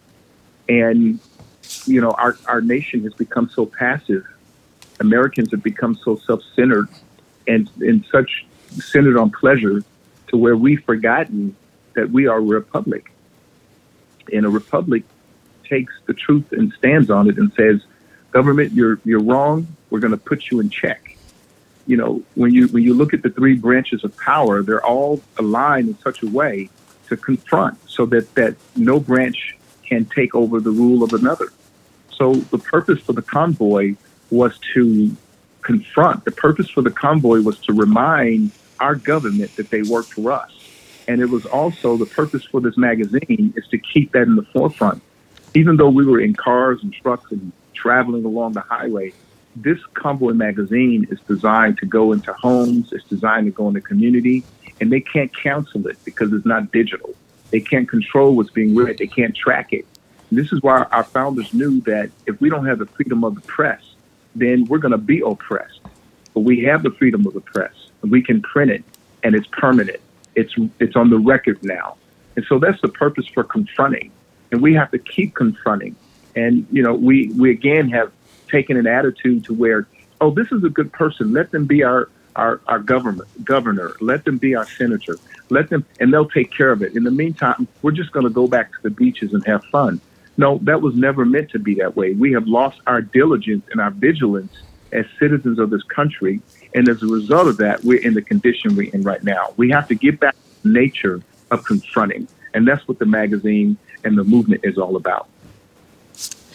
[SPEAKER 6] And, you know, our, our nation has become so passive. Americans have become so self-centered and, and such centered on pleasure to where we've forgotten that we are a republic. And a republic takes the truth and stands on it and says, government, you're you're wrong. We're going to put you in check. You know, when you when you look at the three branches of power, they're all aligned in such a way to confront so that, that no branch can take over the rule of another. So the purpose for the convoy was to confront. The purpose for the convoy was to remind our government that they work for us. And it was also the purpose for this magazine is to keep that in the forefront. Even though we were in cars and trucks and traveling along the highway, this convoy magazine is designed to go into homes. It's designed to go into community, and they can't cancel it because it's not digital. They can't control what's being read. They can't track it. And this is why our founders knew that if we don't have the freedom of the press, then we're going to be oppressed. But we have the freedom of the press, and we can print it, and it's permanent. It's it's on the record now. And so that's the purpose for confronting. And we have to keep confronting. And, you know, we, we again have taken an attitude to where, oh, this is a good person. Let them be our, our, our government governor. Let them be our senator. Let them, and they'll take care of it. In the meantime, we're just going to go back to the beaches and have fun. No, that was never meant to be that way. We have lost our diligence and our vigilance as citizens of this country. And as a result of that, we're in the condition we're in right now. We have to get back to the nature of confronting. And that's what the magazine and the movement is all about.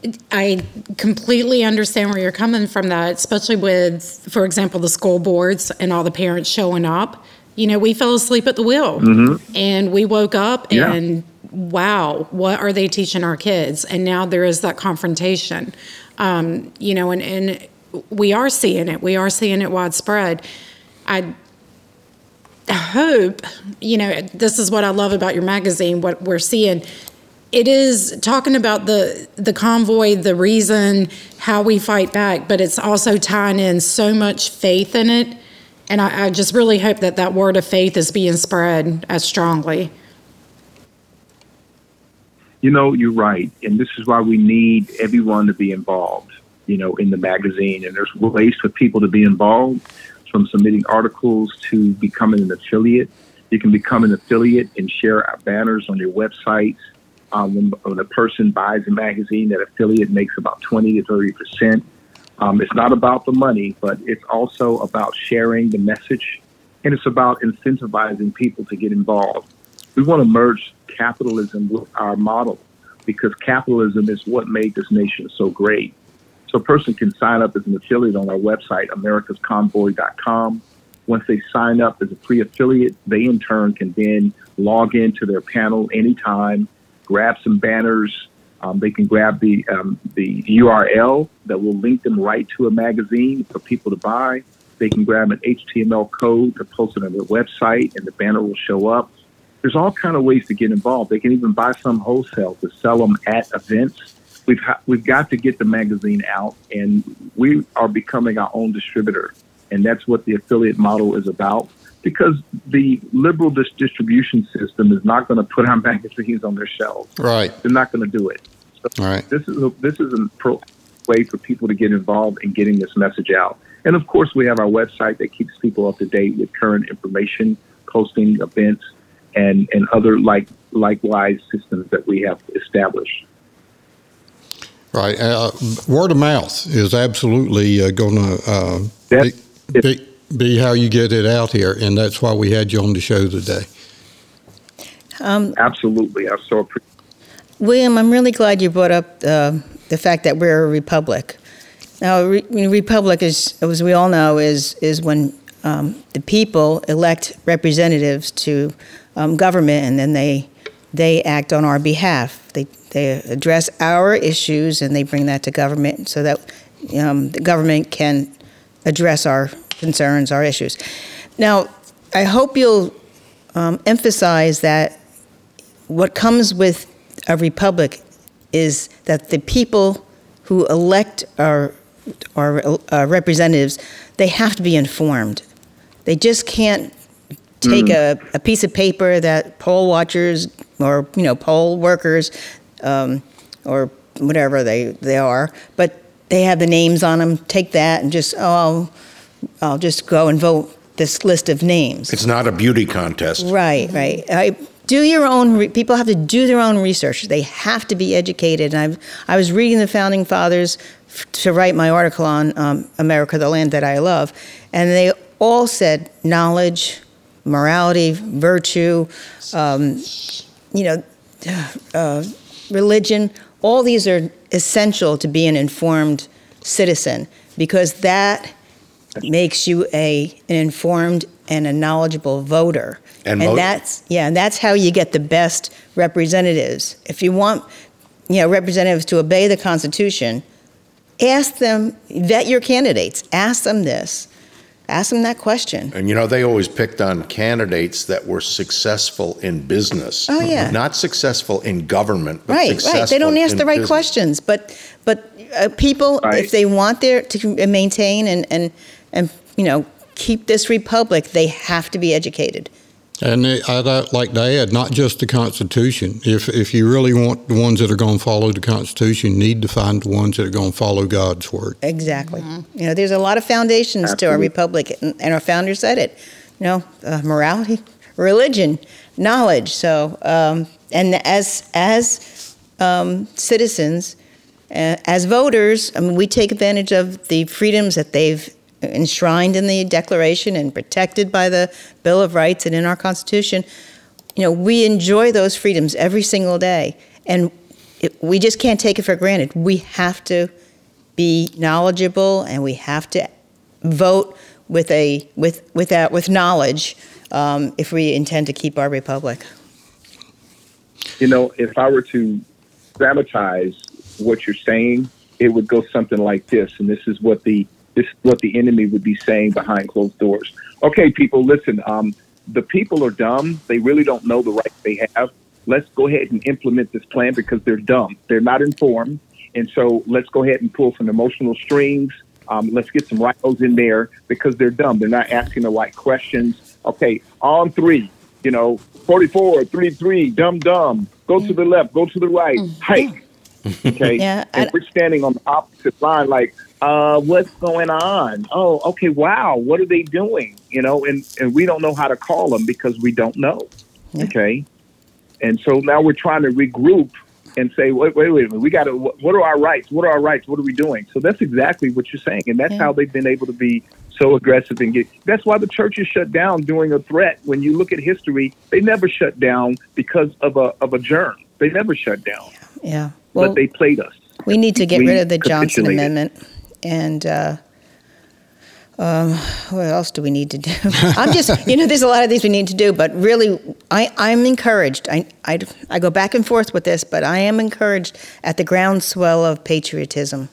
[SPEAKER 5] I completely understand where you're coming from that, especially with, for example, the school boards and all the parents showing up. You know, we fell asleep at the wheel mm-hmm. and we woke up yeah. and wow, what are they teaching our kids? And now there is that confrontation, um, you know, and, and we are seeing it. We are seeing it widespread. I hope, you know, this is what I love about your magazine, what we're seeing. It is talking about the, the convoy, the reason, how we fight back, but it's also tying in so much faith in it. And I, I just really hope that that word of faith is being spread as strongly.
[SPEAKER 6] You know, you're right. And this is why we need everyone to be involved, you know, in the magazine. And there's ways for people to be involved, from submitting articles to becoming an affiliate. You can become an affiliate and share our banners on your websites. Um, when, when a person buys a magazine, that affiliate makes about twenty to thirty percent. Um, it's not about the money, but it's also about sharing the message, and it's about incentivizing people to get involved. We want to merge capitalism with our model, because capitalism is what made this nation so great. So a person can sign up as an affiliate on our website, americas convoy dot com. Once they sign up as a pre-affiliate, they in turn can then log into their panel anytime, grab some banners. Um, they can grab the um, the U R L that will link them right to a magazine for people to buy. They can grab an H T M L code to post it on their website, and the banner will show up. There's all kind of ways to get involved. They can even buy some wholesale to sell them at events. We've ha- we've got to get the magazine out, and we are becoming our own distributor, and that's what the affiliate model is about. Because the liberal dis- distribution system is not going to put our magazines on their shelves.
[SPEAKER 3] Right.
[SPEAKER 6] They're not going to do it. So
[SPEAKER 3] right.
[SPEAKER 6] This is a, this is a pro way for people to get involved in getting this message out. And of course, we have our website that keeps people up to date with current information, posting events, and, and other like likewise systems that we have established.
[SPEAKER 3] Right. Uh, word of mouth is absolutely uh, going to uh, be, be, be how you get it out here, and that's why we had you on the show today.
[SPEAKER 10] Um,
[SPEAKER 6] Absolutely. I so appreciate
[SPEAKER 10] William, I'm really glad you brought up uh, the fact that we're a republic. Now, a re- republic is, as we all know, is is when um, the people elect representatives to um, government, and then they they act on our behalf. They they address our issues, and they bring that to government so that um, the government can address our concerns, our issues. Now, I hope you'll um, emphasize that what comes with a republic is that the people who elect our, our uh, representatives, they have to be informed. They just can't take mm. a, a piece of paper that poll watchers or, you know, poll workers um, or whatever they, they are, but they have the names on them, take that and just, oh, I'll, I'll just go and vote this list of names.
[SPEAKER 4] It's not a beauty contest.
[SPEAKER 10] Right, right. I, Do your own, re- people have to do their own research. They have to be educated. And I've, I was reading the Founding Fathers f- to write my article on um, America, the Land That I Love. And they all said knowledge, morality, virtue, um, you know, uh, religion. All these are essential to be an informed citizen, because that makes you a an informed and a knowledgeable voter.
[SPEAKER 4] And,
[SPEAKER 10] and
[SPEAKER 4] mo-
[SPEAKER 10] that's yeah, and that's how you get the best representatives. If you want, you know, representatives to obey the Constitution, ask them, vet your candidates. Ask them this. Ask them that question.
[SPEAKER 4] And, you know, they always picked on candidates that were successful in business.
[SPEAKER 10] Oh, yeah.
[SPEAKER 4] Not successful in government, but
[SPEAKER 10] right,
[SPEAKER 4] successful
[SPEAKER 10] right. They don't ask
[SPEAKER 4] in
[SPEAKER 10] the right
[SPEAKER 4] business.
[SPEAKER 10] questions. But but uh, people,
[SPEAKER 6] Right.
[SPEAKER 10] if they want their to maintain and, and, and, you know, keep this republic, they have to be educated.
[SPEAKER 3] And I'd like to add, not just the Constitution. If if you really want the ones that are going to follow the Constitution, you need to find the ones that are going to follow God's word.
[SPEAKER 10] Exactly. Mm-hmm. You know, there's a lot of foundations Absolutely. to our republic, and, and our founders said it. You know, uh, morality, religion, knowledge. So, um, and as as um, citizens, uh, as voters, I mean, we take advantage of the freedoms that they've enshrined in the Declaration and protected by the Bill of Rights and in our Constitution. You know, we enjoy those freedoms every single day. And it, we just can't take it for granted. We have to be knowledgeable, and we have to vote with a with with that with knowledge um, if we intend to keep our republic.
[SPEAKER 6] You know, if I were to dramatize what you're saying, it would go something like this, and this is what the this is what the enemy would be saying behind closed doors. Okay, people, listen. Um, the people are dumb. They really don't know the rights they have. Let's go ahead and implement this plan because they're dumb. They're not informed, and so let's go ahead and pull some emotional strings. Um, let's get some rhinos in there because they're dumb. They're not asking the right questions. Okay, on three. You know, forty-four, three, three, dumb, dumb. Go to the left. Go to the right. Hike. Okay,
[SPEAKER 10] yeah,
[SPEAKER 6] and we're standing on the opposite line, like, uh, what's going on? Oh, okay, wow, what are they doing? You know, and, and we don't know how to call them because we don't know.
[SPEAKER 10] Yeah.
[SPEAKER 6] Okay, and so now we're trying to regroup and say, wait, wait, wait a minute, we got to. What are our rights? What are our rights? What are we doing? So that's exactly what you're saying, and that's
[SPEAKER 10] yeah.
[SPEAKER 6] how they've been able to be so aggressive and get. That's why the church is shut down during a threat. When you look at history, they never shut down because of a of a germ. They never shut down.
[SPEAKER 10] Yeah. Well,
[SPEAKER 6] but they played us.
[SPEAKER 10] We need to get
[SPEAKER 6] we
[SPEAKER 10] rid of the Johnson
[SPEAKER 6] capitulated.
[SPEAKER 10] Amendment. And uh, um, what else do we need to do? I'm just, you know, there's a lot of these we need to do, but really, I, I'm encouraged. I, I, I go back and forth with this, but I am encouraged at the groundswell of patriotism.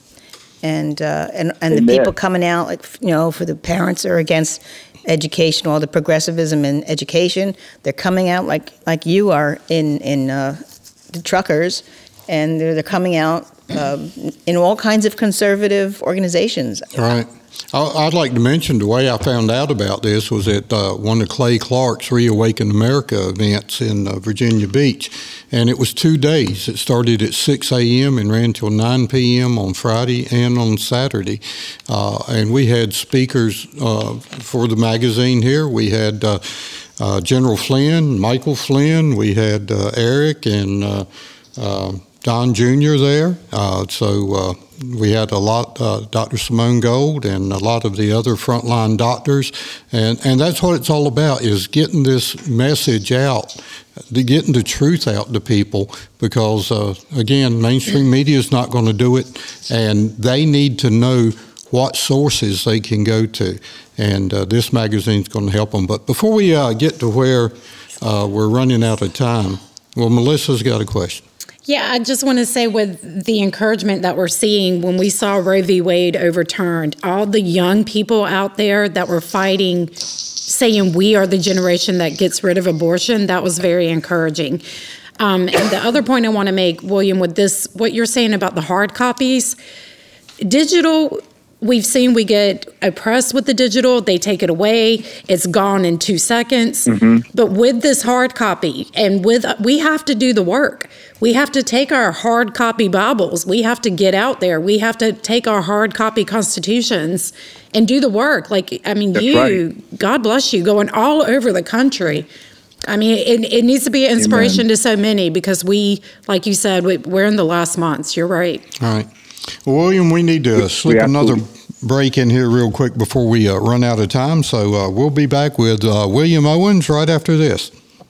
[SPEAKER 10] And uh, and, and the
[SPEAKER 6] Amen.
[SPEAKER 10] people coming out, like, you know, for the parents are against education, all the progressivism in education. They're coming out like, like you are in, in uh, the truckers. And they're, they're coming out um, in all kinds of conservative organizations.
[SPEAKER 3] Right. I'd like to mention the way I found out about this was at uh, one of Clay Clark's Reawaken America events in uh, Virginia Beach. And it was two days. It started at six a.m. and ran till nine p.m. on Friday and on Saturday. Uh, and we had speakers uh, for the magazine here. We had uh, uh, General Flynn, Michael Flynn. We had uh, Eric and uh, uh, Don Junior there. Uh, so uh, we had a lot, uh, Doctor Simone Gold and a lot of the other frontline doctors. And, and that's what it's all about, is getting this message out, the, getting the truth out to people, because, uh, again, mainstream media is not going to do it, and they need to know what sources they can go to. And uh, this magazine is going to help them. But before we uh, get to where uh, we're running out of time, well, Melissa's got a question.
[SPEAKER 5] Yeah, I just want to say, with the encouragement that we're seeing when we saw Roe v. Wade overturned, all the young people out there that were fighting, saying we are the generation that gets rid of abortion, that was very encouraging. Um, and the other point I want to make, William, with this, what you're saying about the hard copies, digital, we've seen we get oppressed with the digital. They take it away. It's gone in two seconds. Mm-hmm. But with this hard copy, and with we have to do the work. We have to take our hard copy Bibles. We have to get out there. We have to take our hard copy constitutions and do the work. Like, I mean,
[SPEAKER 6] That's
[SPEAKER 5] you,
[SPEAKER 6] right.
[SPEAKER 5] God bless you, going all over the country. I mean, it, it needs to be an inspiration
[SPEAKER 6] Amen.
[SPEAKER 5] to so many, because we, like you said, we, we're in the last months. You're right.
[SPEAKER 3] All right. Well, William, we need to slip
[SPEAKER 6] We
[SPEAKER 3] another
[SPEAKER 6] absolutely-
[SPEAKER 3] break in here real quick before we uh, run out of time. So uh, we'll be back with uh, William Owens right after this.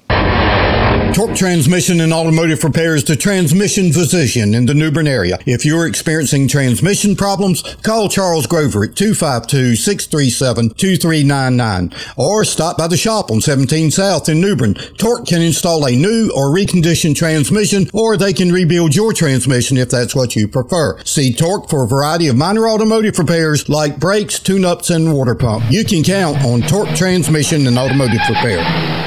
[SPEAKER 3] Torque Transmission and Automotive Repair is the transmission physician in the New Bern area. If you're experiencing transmission problems, call Charles Grover at two five two, six three seven, two three nine nine or stop by the shop on seventeen South in New Bern. Torque can install a new or reconditioned transmission, or they can rebuild your transmission if that's what you prefer. See Torque for a variety of minor automotive repairs like brakes, tune-ups, and water pump. You can count on Torque Transmission and Automotive Repair.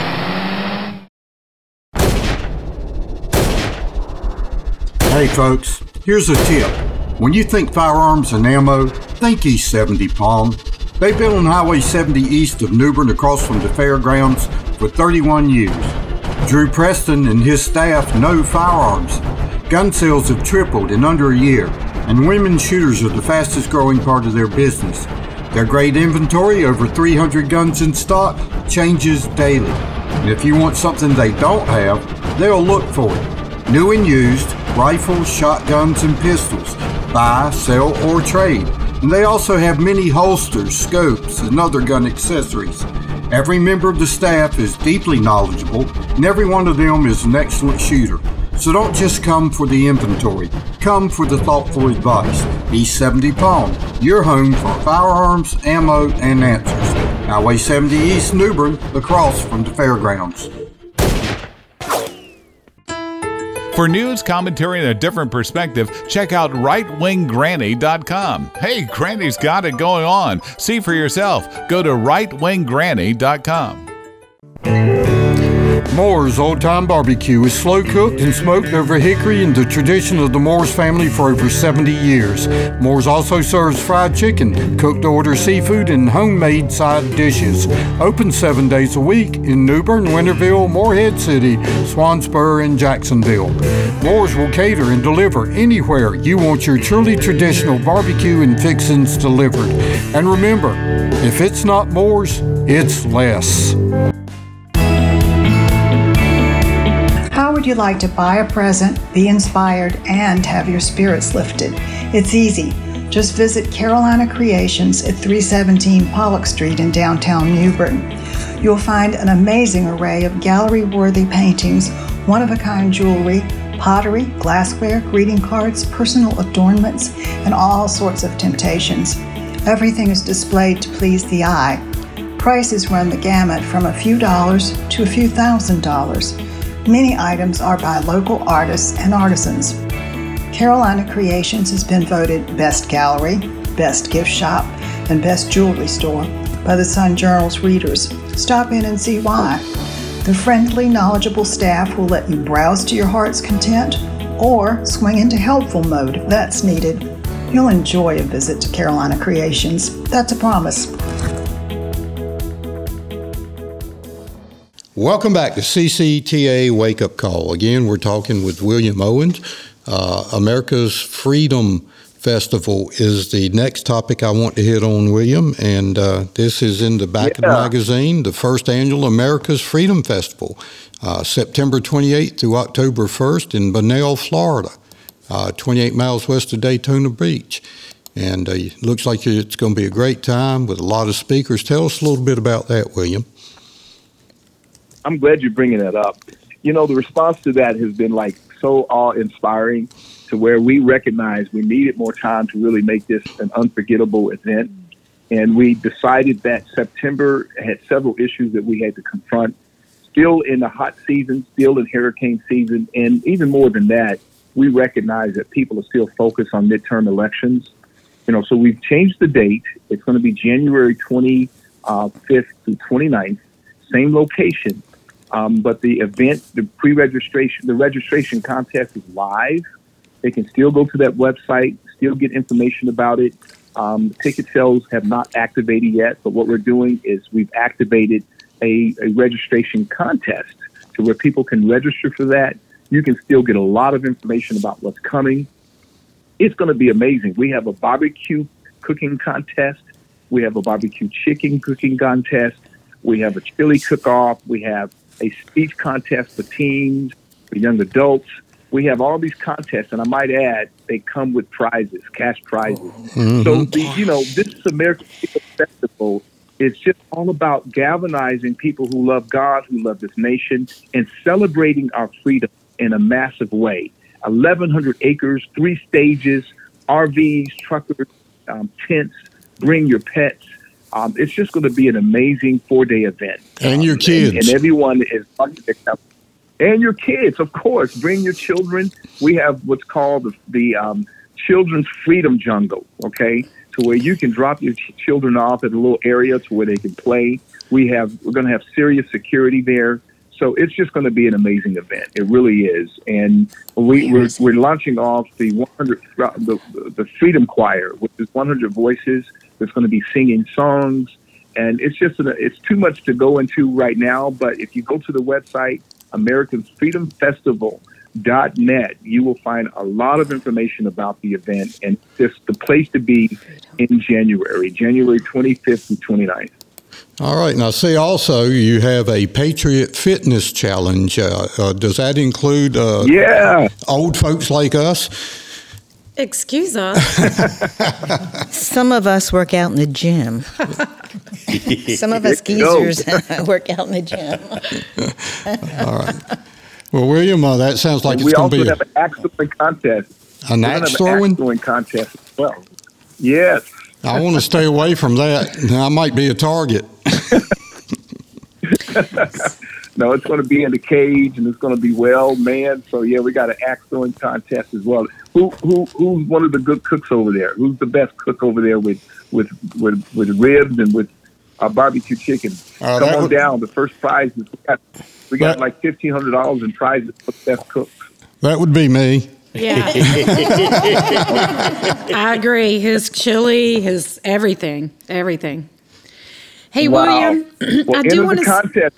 [SPEAKER 3] Hey folks, here's a tip. When you think firearms and ammo, think East seventy Palm. They've been on Highway seventy east of New Bern across from the fairgrounds for thirty-one years. Drew Preston and his staff know firearms. Gun sales have tripled in under a year, and women shooters are the fastest growing part of their business. Their great inventory, over three hundred guns in stock, changes daily. And if you want something they don't have, they'll look for it. New and used, rifles, shotguns, and pistols. Buy, sell, or trade. And they also have many holsters, scopes, and other gun accessories. Every member of the staff is deeply knowledgeable, and every one of them is an excellent shooter. So don't just come for the inventory. Come for the thoughtful advice. East seventy Palm, your home for firearms, ammo, and answers. Highway seventy East, New Bern, across from the fairgrounds.
[SPEAKER 7] For news, commentary, and a different perspective, check out right wing granny dot com. Hey, Granny's got it going on. See for yourself. Go to right wing granny dot com.
[SPEAKER 3] Moore's Old Time Barbecue is slow cooked and smoked over hickory in the tradition of the Moore's family for over seventy years. Moore's also serves fried chicken, cooked to order seafood, and homemade side dishes. Open seven days a week in New Bern, Winterville, Morehead City, Swansboro, and Jacksonville. Moore's will cater and deliver anywhere you want your truly traditional barbecue and fixings delivered. And remember, if it's not Moore's, it's less.
[SPEAKER 12] How would you like to buy a present, be inspired, and have your spirits lifted? It's easy. Just visit Carolina Creations at three seventeen Pollock Street in downtown New Bern. You'll find an amazing array of gallery-worthy paintings, one-of-a-kind jewelry, pottery, glassware, greeting cards, personal adornments, and all sorts of temptations. Everything is displayed to please the eye. Prices run the gamut from a few dollars to a few thousand dollars. Many items are by local artists and artisans. Carolina Creations has been voted Best Gallery, Best Gift Shop, and Best Jewelry Store by the Sun Journal's readers. Stop in and see why. The friendly, knowledgeable staff will let you browse to your heart's content or swing into helpful mode if that's needed. You'll enjoy a visit to Carolina Creations. That's a promise.
[SPEAKER 3] Welcome back to C C T A Wake Up Call. Again, we're talking with William Owens. Uh, America's Freedom Festival is the next topic I want to hit on, William. And uh, this is in the back yeah. of the magazine, the first annual America's Freedom Festival, uh, September twenty-eighth through October first in Bunnell, Florida, uh, twenty-eight miles west of Daytona Beach. And uh, it looks like it's going to be a great time with a lot of speakers. Tell us a little bit about that, William.
[SPEAKER 6] I'm glad you're bringing that up. You know, the response to that has been like so awe-inspiring to where we recognize we needed more time to really make this an unforgettable event. And we decided that September had several issues that we had to confront. Still in the hot season, still in hurricane season, and even more than that, we recognize that people are still focused on midterm elections. You know, so we've changed the date. It's going to be January twenty-fifth through twenty-ninth, same location. Um, but the event, the pre-registration, the registration contest is live. They can still go to that website, still get information about it. Um, ticket sales have not activated yet, but what we're doing is we've activated a, a registration contest to where people can register for that. You can still get a lot of information about what's coming. It's going to be amazing. We have a barbecue cooking contest. We have a barbecue chicken cooking contest. We have a chili cook-off. We have a speech contest for teens, for young adults. We have all these contests, and I might add, they come with prizes, cash prizes. Mm-hmm. So, the, you know, this American Freedom Festival is just all about galvanizing people who love God, who love this nation, and celebrating our freedom in a massive way. eleven hundred acres, three stages, R Vs, truckers, um, tents, bring your pets. Um, it's just going to be an amazing four-day event.
[SPEAKER 3] And your kids.
[SPEAKER 6] Um, and, and everyone is and your kids, of course. Bring your children. We have what's called the, the um, Children's Freedom Jungle, okay, to where you can drop your ch- children off at a little area to where they can play. We have, we're going to have serious security there. So it's just going to be an amazing event. It really is. And we, we're, we're launching off the one hundred, the, the Freedom Choir, which is one hundred voices that's going to be singing songs. And it's just, a, it's too much to go into right now. But if you go to the website, American Freedom Festival dot net, you will find a lot of information about the event. And just the place to be in January, January twenty-fifth and twenty-ninth.
[SPEAKER 3] All right. Now, see, also, you have a Patriot Fitness Challenge. Uh, uh, does that include uh,
[SPEAKER 6] yeah.
[SPEAKER 3] old folks like us?
[SPEAKER 5] Excuse us.
[SPEAKER 10] Some of us work out in the gym. Some of us geezers work out in the gym.
[SPEAKER 3] All right. Well, William, uh, that sounds like
[SPEAKER 6] and
[SPEAKER 3] it's going to be
[SPEAKER 6] we
[SPEAKER 3] a,
[SPEAKER 6] also have an axe throwing contest.
[SPEAKER 3] an
[SPEAKER 6] We're
[SPEAKER 3] axe
[SPEAKER 6] gonna have
[SPEAKER 3] throwing?
[SPEAKER 6] An axe throwing contest as well. Yes.
[SPEAKER 3] I want to stay away from that. I might be a target.
[SPEAKER 6] No, it's going to be in the cage, and it's going to be well manned. So yeah, we got an axe throwing contest as well. Who who who's one of the good cooks over there? Who's the best cook over there with with with, with ribs and with uh, barbecue chicken?
[SPEAKER 3] Uh,
[SPEAKER 6] Come on
[SPEAKER 3] would,
[SPEAKER 6] down. The first prize is we got, we got
[SPEAKER 3] that,
[SPEAKER 6] like fifteen hundred dollars in prizes for the best cooks.
[SPEAKER 3] That would be me.
[SPEAKER 5] Yeah. I agree. His chili, his everything, everything. Hey,
[SPEAKER 6] Wow.
[SPEAKER 5] William,
[SPEAKER 6] Well,
[SPEAKER 5] I do want
[SPEAKER 6] the
[SPEAKER 5] to.
[SPEAKER 6] contest.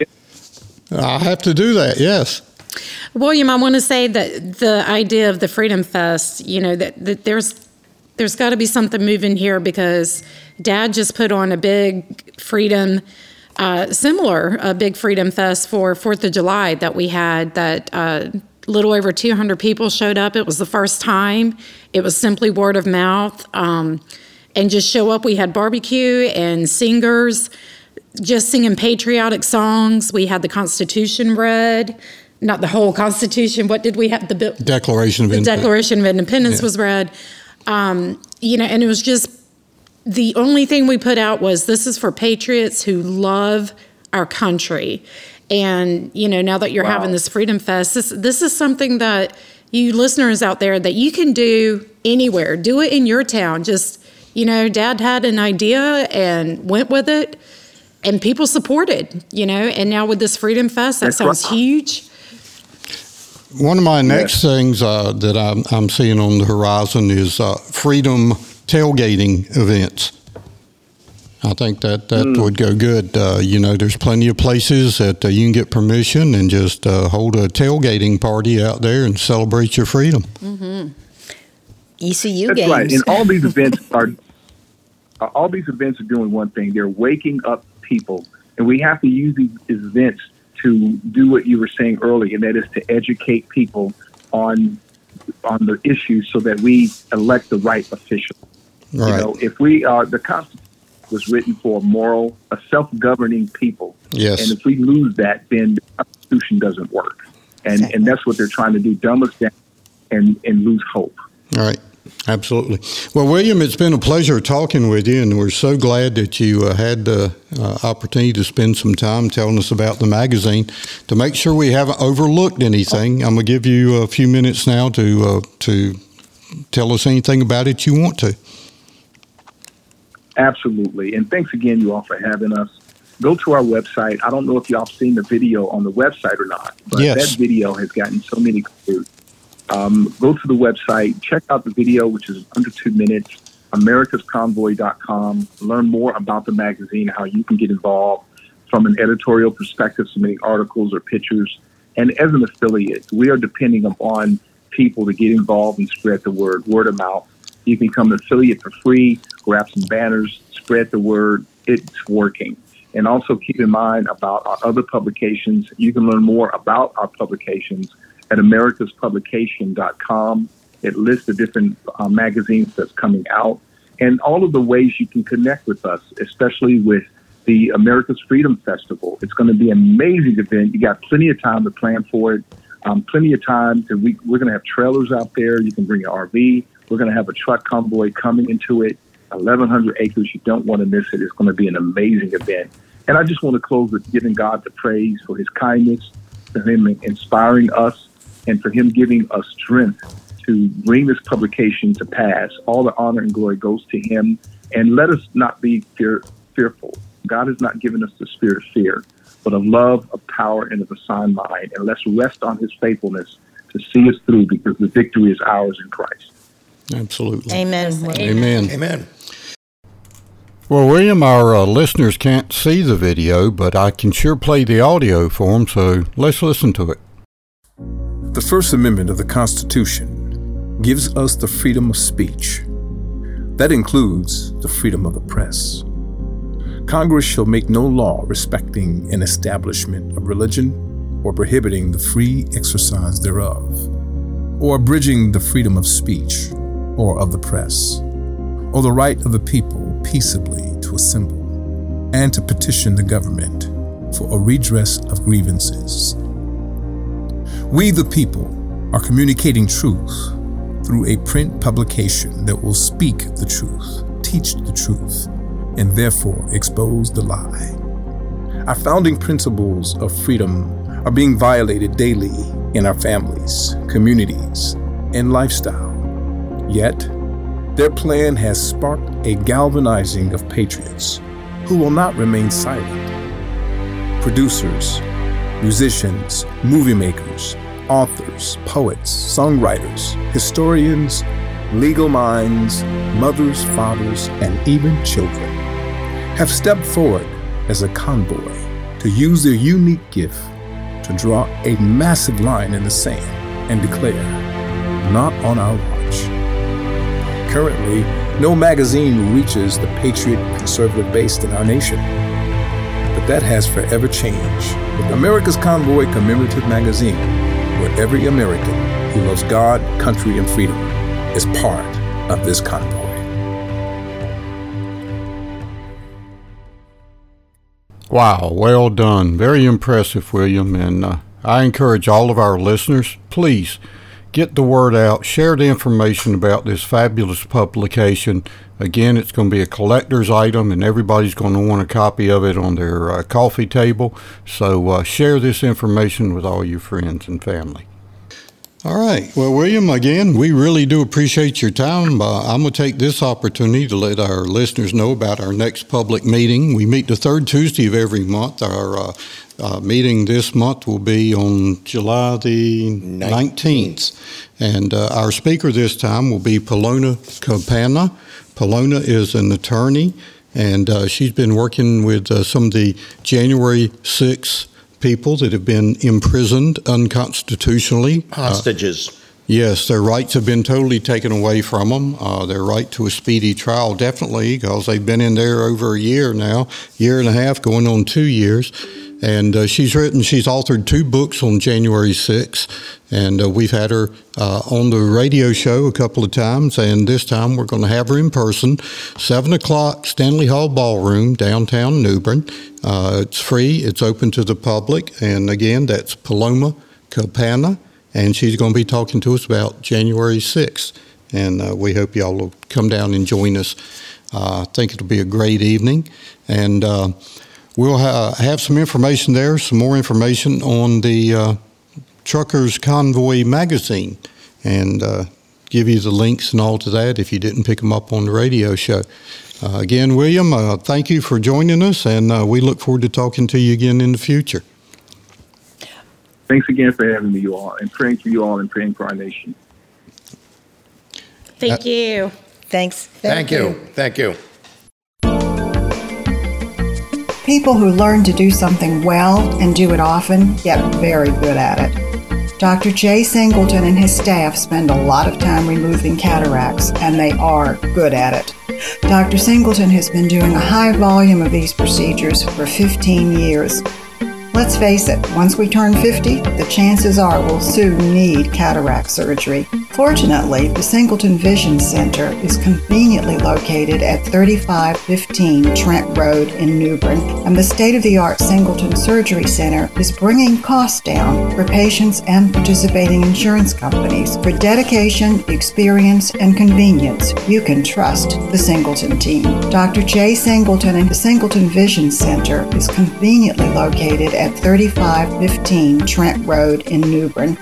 [SPEAKER 3] I have to do that, yes.
[SPEAKER 5] William, I want to say that the idea of the Freedom Fest, you know, that, that there's there's got to be something moving here because Dad just put on a big freedom, uh, similar, a big Freedom Fest for Fourth of July that we had that uh, little over two hundred people showed up. It was the first time. It was simply word of mouth. Um, and just show up. We had barbecue and singers just singing patriotic songs. We had the Constitution read, not the whole Constitution. What did we have? The bill,
[SPEAKER 3] Declaration of
[SPEAKER 5] the
[SPEAKER 3] Independence.
[SPEAKER 5] Declaration of Independence
[SPEAKER 3] Yeah.
[SPEAKER 5] was read. Um, you know, and it was just the only thing we put out was this is for patriots who love our country. And, you know, now that you're
[SPEAKER 6] Wow.
[SPEAKER 5] having this Freedom Fest, this, this is something that you listeners out there that you can do anywhere. Do it in your town. Just, you know, Dad had an idea and went with it, and people supported, you know. And now with this Freedom Fest, that
[SPEAKER 6] That's
[SPEAKER 5] sounds
[SPEAKER 6] right.
[SPEAKER 5] huge.
[SPEAKER 3] One of my next things uh, that I'm, I'm seeing on the horizon is uh, freedom tailgating events. I think that that
[SPEAKER 6] Mm.
[SPEAKER 3] would go good. Uh, you know, there's plenty of places that uh, you can get permission and just uh, hold a tailgating party out there and celebrate your freedom.
[SPEAKER 10] Mm-hmm. E C U
[SPEAKER 6] That's
[SPEAKER 10] games.
[SPEAKER 6] right. And all these events are uh, all these events are doing one thing. They're waking up people, and we have to use these events to do what you were saying earlier, and that is to educate people on on the issues so that we elect the right official.
[SPEAKER 3] All
[SPEAKER 6] you
[SPEAKER 3] right.
[SPEAKER 6] know, if we are the Constitution was written for a moral, a self-governing people,
[SPEAKER 3] Yes.
[SPEAKER 6] and if we lose that, then the Constitution doesn't work. And and that's what they're trying to do: dumb us down and and lose hope.
[SPEAKER 3] All right. Absolutely. Well, William, it's been a pleasure talking with you, and we're so glad that you uh, had the uh, opportunity to spend some time telling us about the magazine. To make sure we haven't overlooked anything, I'm going to give you a few minutes now to uh, to tell us anything about it you want to.
[SPEAKER 6] Absolutely. And thanks again, you all, for having us. Go to our website. I don't know if y'all have seen the video on the website or not, but
[SPEAKER 3] Yes.
[SPEAKER 6] that video has gotten so many views. Um, go to the website, check out the video, which is under two minutes, americas convoy dot com. Learn more about the magazine, how you can get involved from an editorial perspective, submitting articles or pictures. And as an affiliate, we are depending upon people to get involved and spread the word, word of mouth. You can become an affiliate for free, grab some banners, spread the word. It's working. And also keep in mind about our other publications. You can learn more about our publications at americas publication dot com. It lists the different uh, magazines that's coming out and all of the ways you can connect with us, especially with the America's Freedom Festival. It's going to be an amazing event. You got plenty of time to plan for it, um, plenty of time. To, we, we're going to have trailers out there. You can bring your R V. We're going to have a truck convoy coming into it, eleven hundred acres. You don't want to miss it. It's going to be an amazing event. And I just want to close with giving God the praise for his kindness, for him inspiring us, and for him giving us strength to bring this publication to pass. All the honor and glory goes to him. And let us not be fear, fearful. God has not given us the spirit of fear, but of love, of power, and of a sound mind. And let's rest on his faithfulness to see us through, because the victory is ours in Christ.
[SPEAKER 3] Absolutely.
[SPEAKER 10] Amen.
[SPEAKER 3] Amen.
[SPEAKER 4] Amen.
[SPEAKER 3] Well, William, our uh, listeners can't see the video, but I can sure play the audio for them, so let's listen to it.
[SPEAKER 15] The First Amendment of the Constitution gives us the freedom of speech. That includes the freedom of the press. Congress shall make no law respecting an establishment of religion or prohibiting the free exercise thereof, or abridging the freedom of speech or of the press, or the right of the people peaceably to assemble and to petition the government for a redress of grievances. We, the people, are communicating truth through a print publication that will speak the truth, teach the truth, and therefore expose the lie. Our founding principles of freedom are being violated daily in our families, communities, and lifestyle. Yet, their plan has sparked a galvanizing of patriots who will not remain silent. Producers, musicians, movie makers, authors, poets, songwriters, historians, legal minds, mothers, fathers, and even children have stepped forward as a convoy to use their unique gift to draw a massive line in the sand and declare, not on our watch. Currently, no magazine reaches the patriot conservative base in our nation. But that has forever changed with America's Convoy Commemorative Magazine, where every American who loves God, country, and freedom is part of this convoy.
[SPEAKER 3] Wow, well done. Very impressive, William. And uh, I encourage all of our listeners, please get the word out, share the information about this fabulous publication. Again, it's going to be a collector's item, and everybody's going to want a copy of it on their uh, coffee table. So uh, share this information with all your friends and family. All right. Well, William, again, we really do appreciate your time. Uh, I'm going to take this opportunity to let our listeners know about our next public meeting. We meet the third Tuesday of every month. Our uh, uh, meeting this month will be on July the nineteenth. And uh, our speaker this time will be Palona Campana. Palona is an attorney, and uh, she's been working with uh, some of the January sixth people that have been imprisoned unconstitutionally.
[SPEAKER 4] Hostages.
[SPEAKER 3] Uh, yes, their rights have been totally taken away from them. Uh, their right to a speedy trial, definitely, because they've been in there over a year now, year and a half, going on two years. And uh, she's written, she's authored two books on January sixth, and uh, we've had her uh, on the radio show a couple of times, and this time we're going to have her in person, seven o'clock, Stanley Hall Ballroom, downtown New Bern. Uh, it's free, it's open to the public, and again, that's Paloma Campana, and she's going to be talking to us about January sixth, and uh, we hope y'all will come down and join us. Uh, I think it'll be a great evening, and uh, we'll ha- have some information there, some more information on the uh, Truckers Convoy magazine, and uh, give you the links and all to that if you didn't pick them up on the radio show. Uh, again, William, uh, thank you for joining us, and uh, we look forward to talking to you again in the future.
[SPEAKER 6] Thanks again for having me, you all, and praying for you all and praying for our nation.
[SPEAKER 5] Thank
[SPEAKER 3] Uh,
[SPEAKER 5] you.
[SPEAKER 10] Thanks.
[SPEAKER 4] Thank, you. Thank you.
[SPEAKER 12] People who learn to do something well and do it often get very good at it. Doctor Jay Singleton and his staff spend a lot of time removing cataracts, and they are good at it. Doctor Singleton has been doing a high volume of these procedures for fifteen years. Let's face it, once we turn fifty, the chances are we'll soon need cataract surgery. Fortunately, the Singleton Vision Center is conveniently located at thirty-five fifteen Trent Road in New Bern, and the state-of-the-art Singleton Surgery Center is bringing costs down for patients and participating insurance companies. For dedication, experience, and convenience, you can trust the Singleton team. Doctor Jay Singleton and the Singleton Vision Center is conveniently located at thirty-five fifteen Trent Road in New Bern.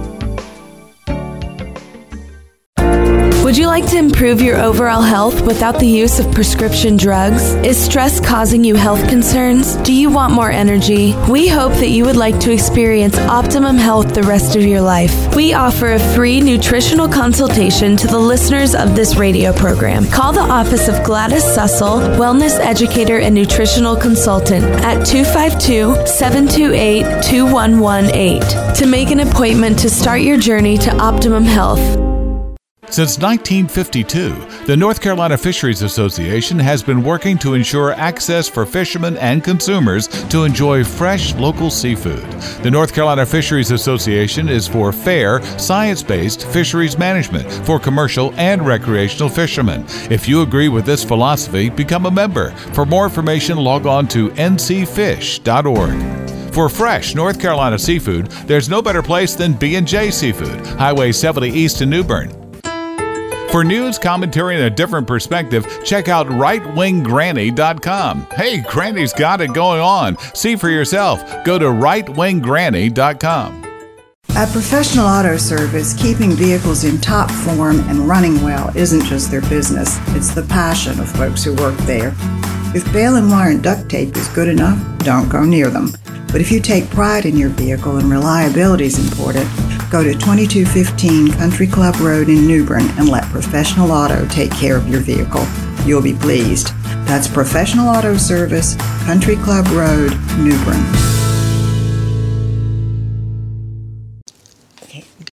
[SPEAKER 13] Would you like to improve your overall health without the use of prescription drugs? Is stress causing you health concerns? Do you want more energy? We hope that you would like to experience optimum health the rest of your life. We offer a free nutritional consultation to the listeners of this radio program. Call the office of Gladys Sussel, wellness educator and nutritional consultant at two five two, seven two eight, two one one eight to make an appointment to start your journey to optimum health.
[SPEAKER 7] Since nineteen fifty-two, the North Carolina Fisheries Association has been working to ensure access for fishermen and consumers to enjoy fresh local seafood. The North Carolina Fisheries Association is for fair, science-based fisheries management for commercial and recreational fishermen. If you agree with this philosophy, become a member. For more information, log on to n c fish dot org. For fresh North Carolina seafood, there's no better place than B and J Seafood, Highway seventy East in New Bern. For news, commentary, and a different perspective, check out right wing granny dot com. Hey, Granny's got it going on. See for yourself. Go to right wing granny dot com.
[SPEAKER 12] At Professional Auto Service, keeping vehicles in top form and running well isn't just their business, it's the passion of folks who work there. If baling and wire and duct tape is good enough, don't go near them. But if you take pride in your vehicle and reliability is important, go to twenty-two fifteen Country Club Road in New Bern and let Professional Auto take care of your vehicle. You'll be pleased. That's Professional Auto Service, Country Club Road, New Bern.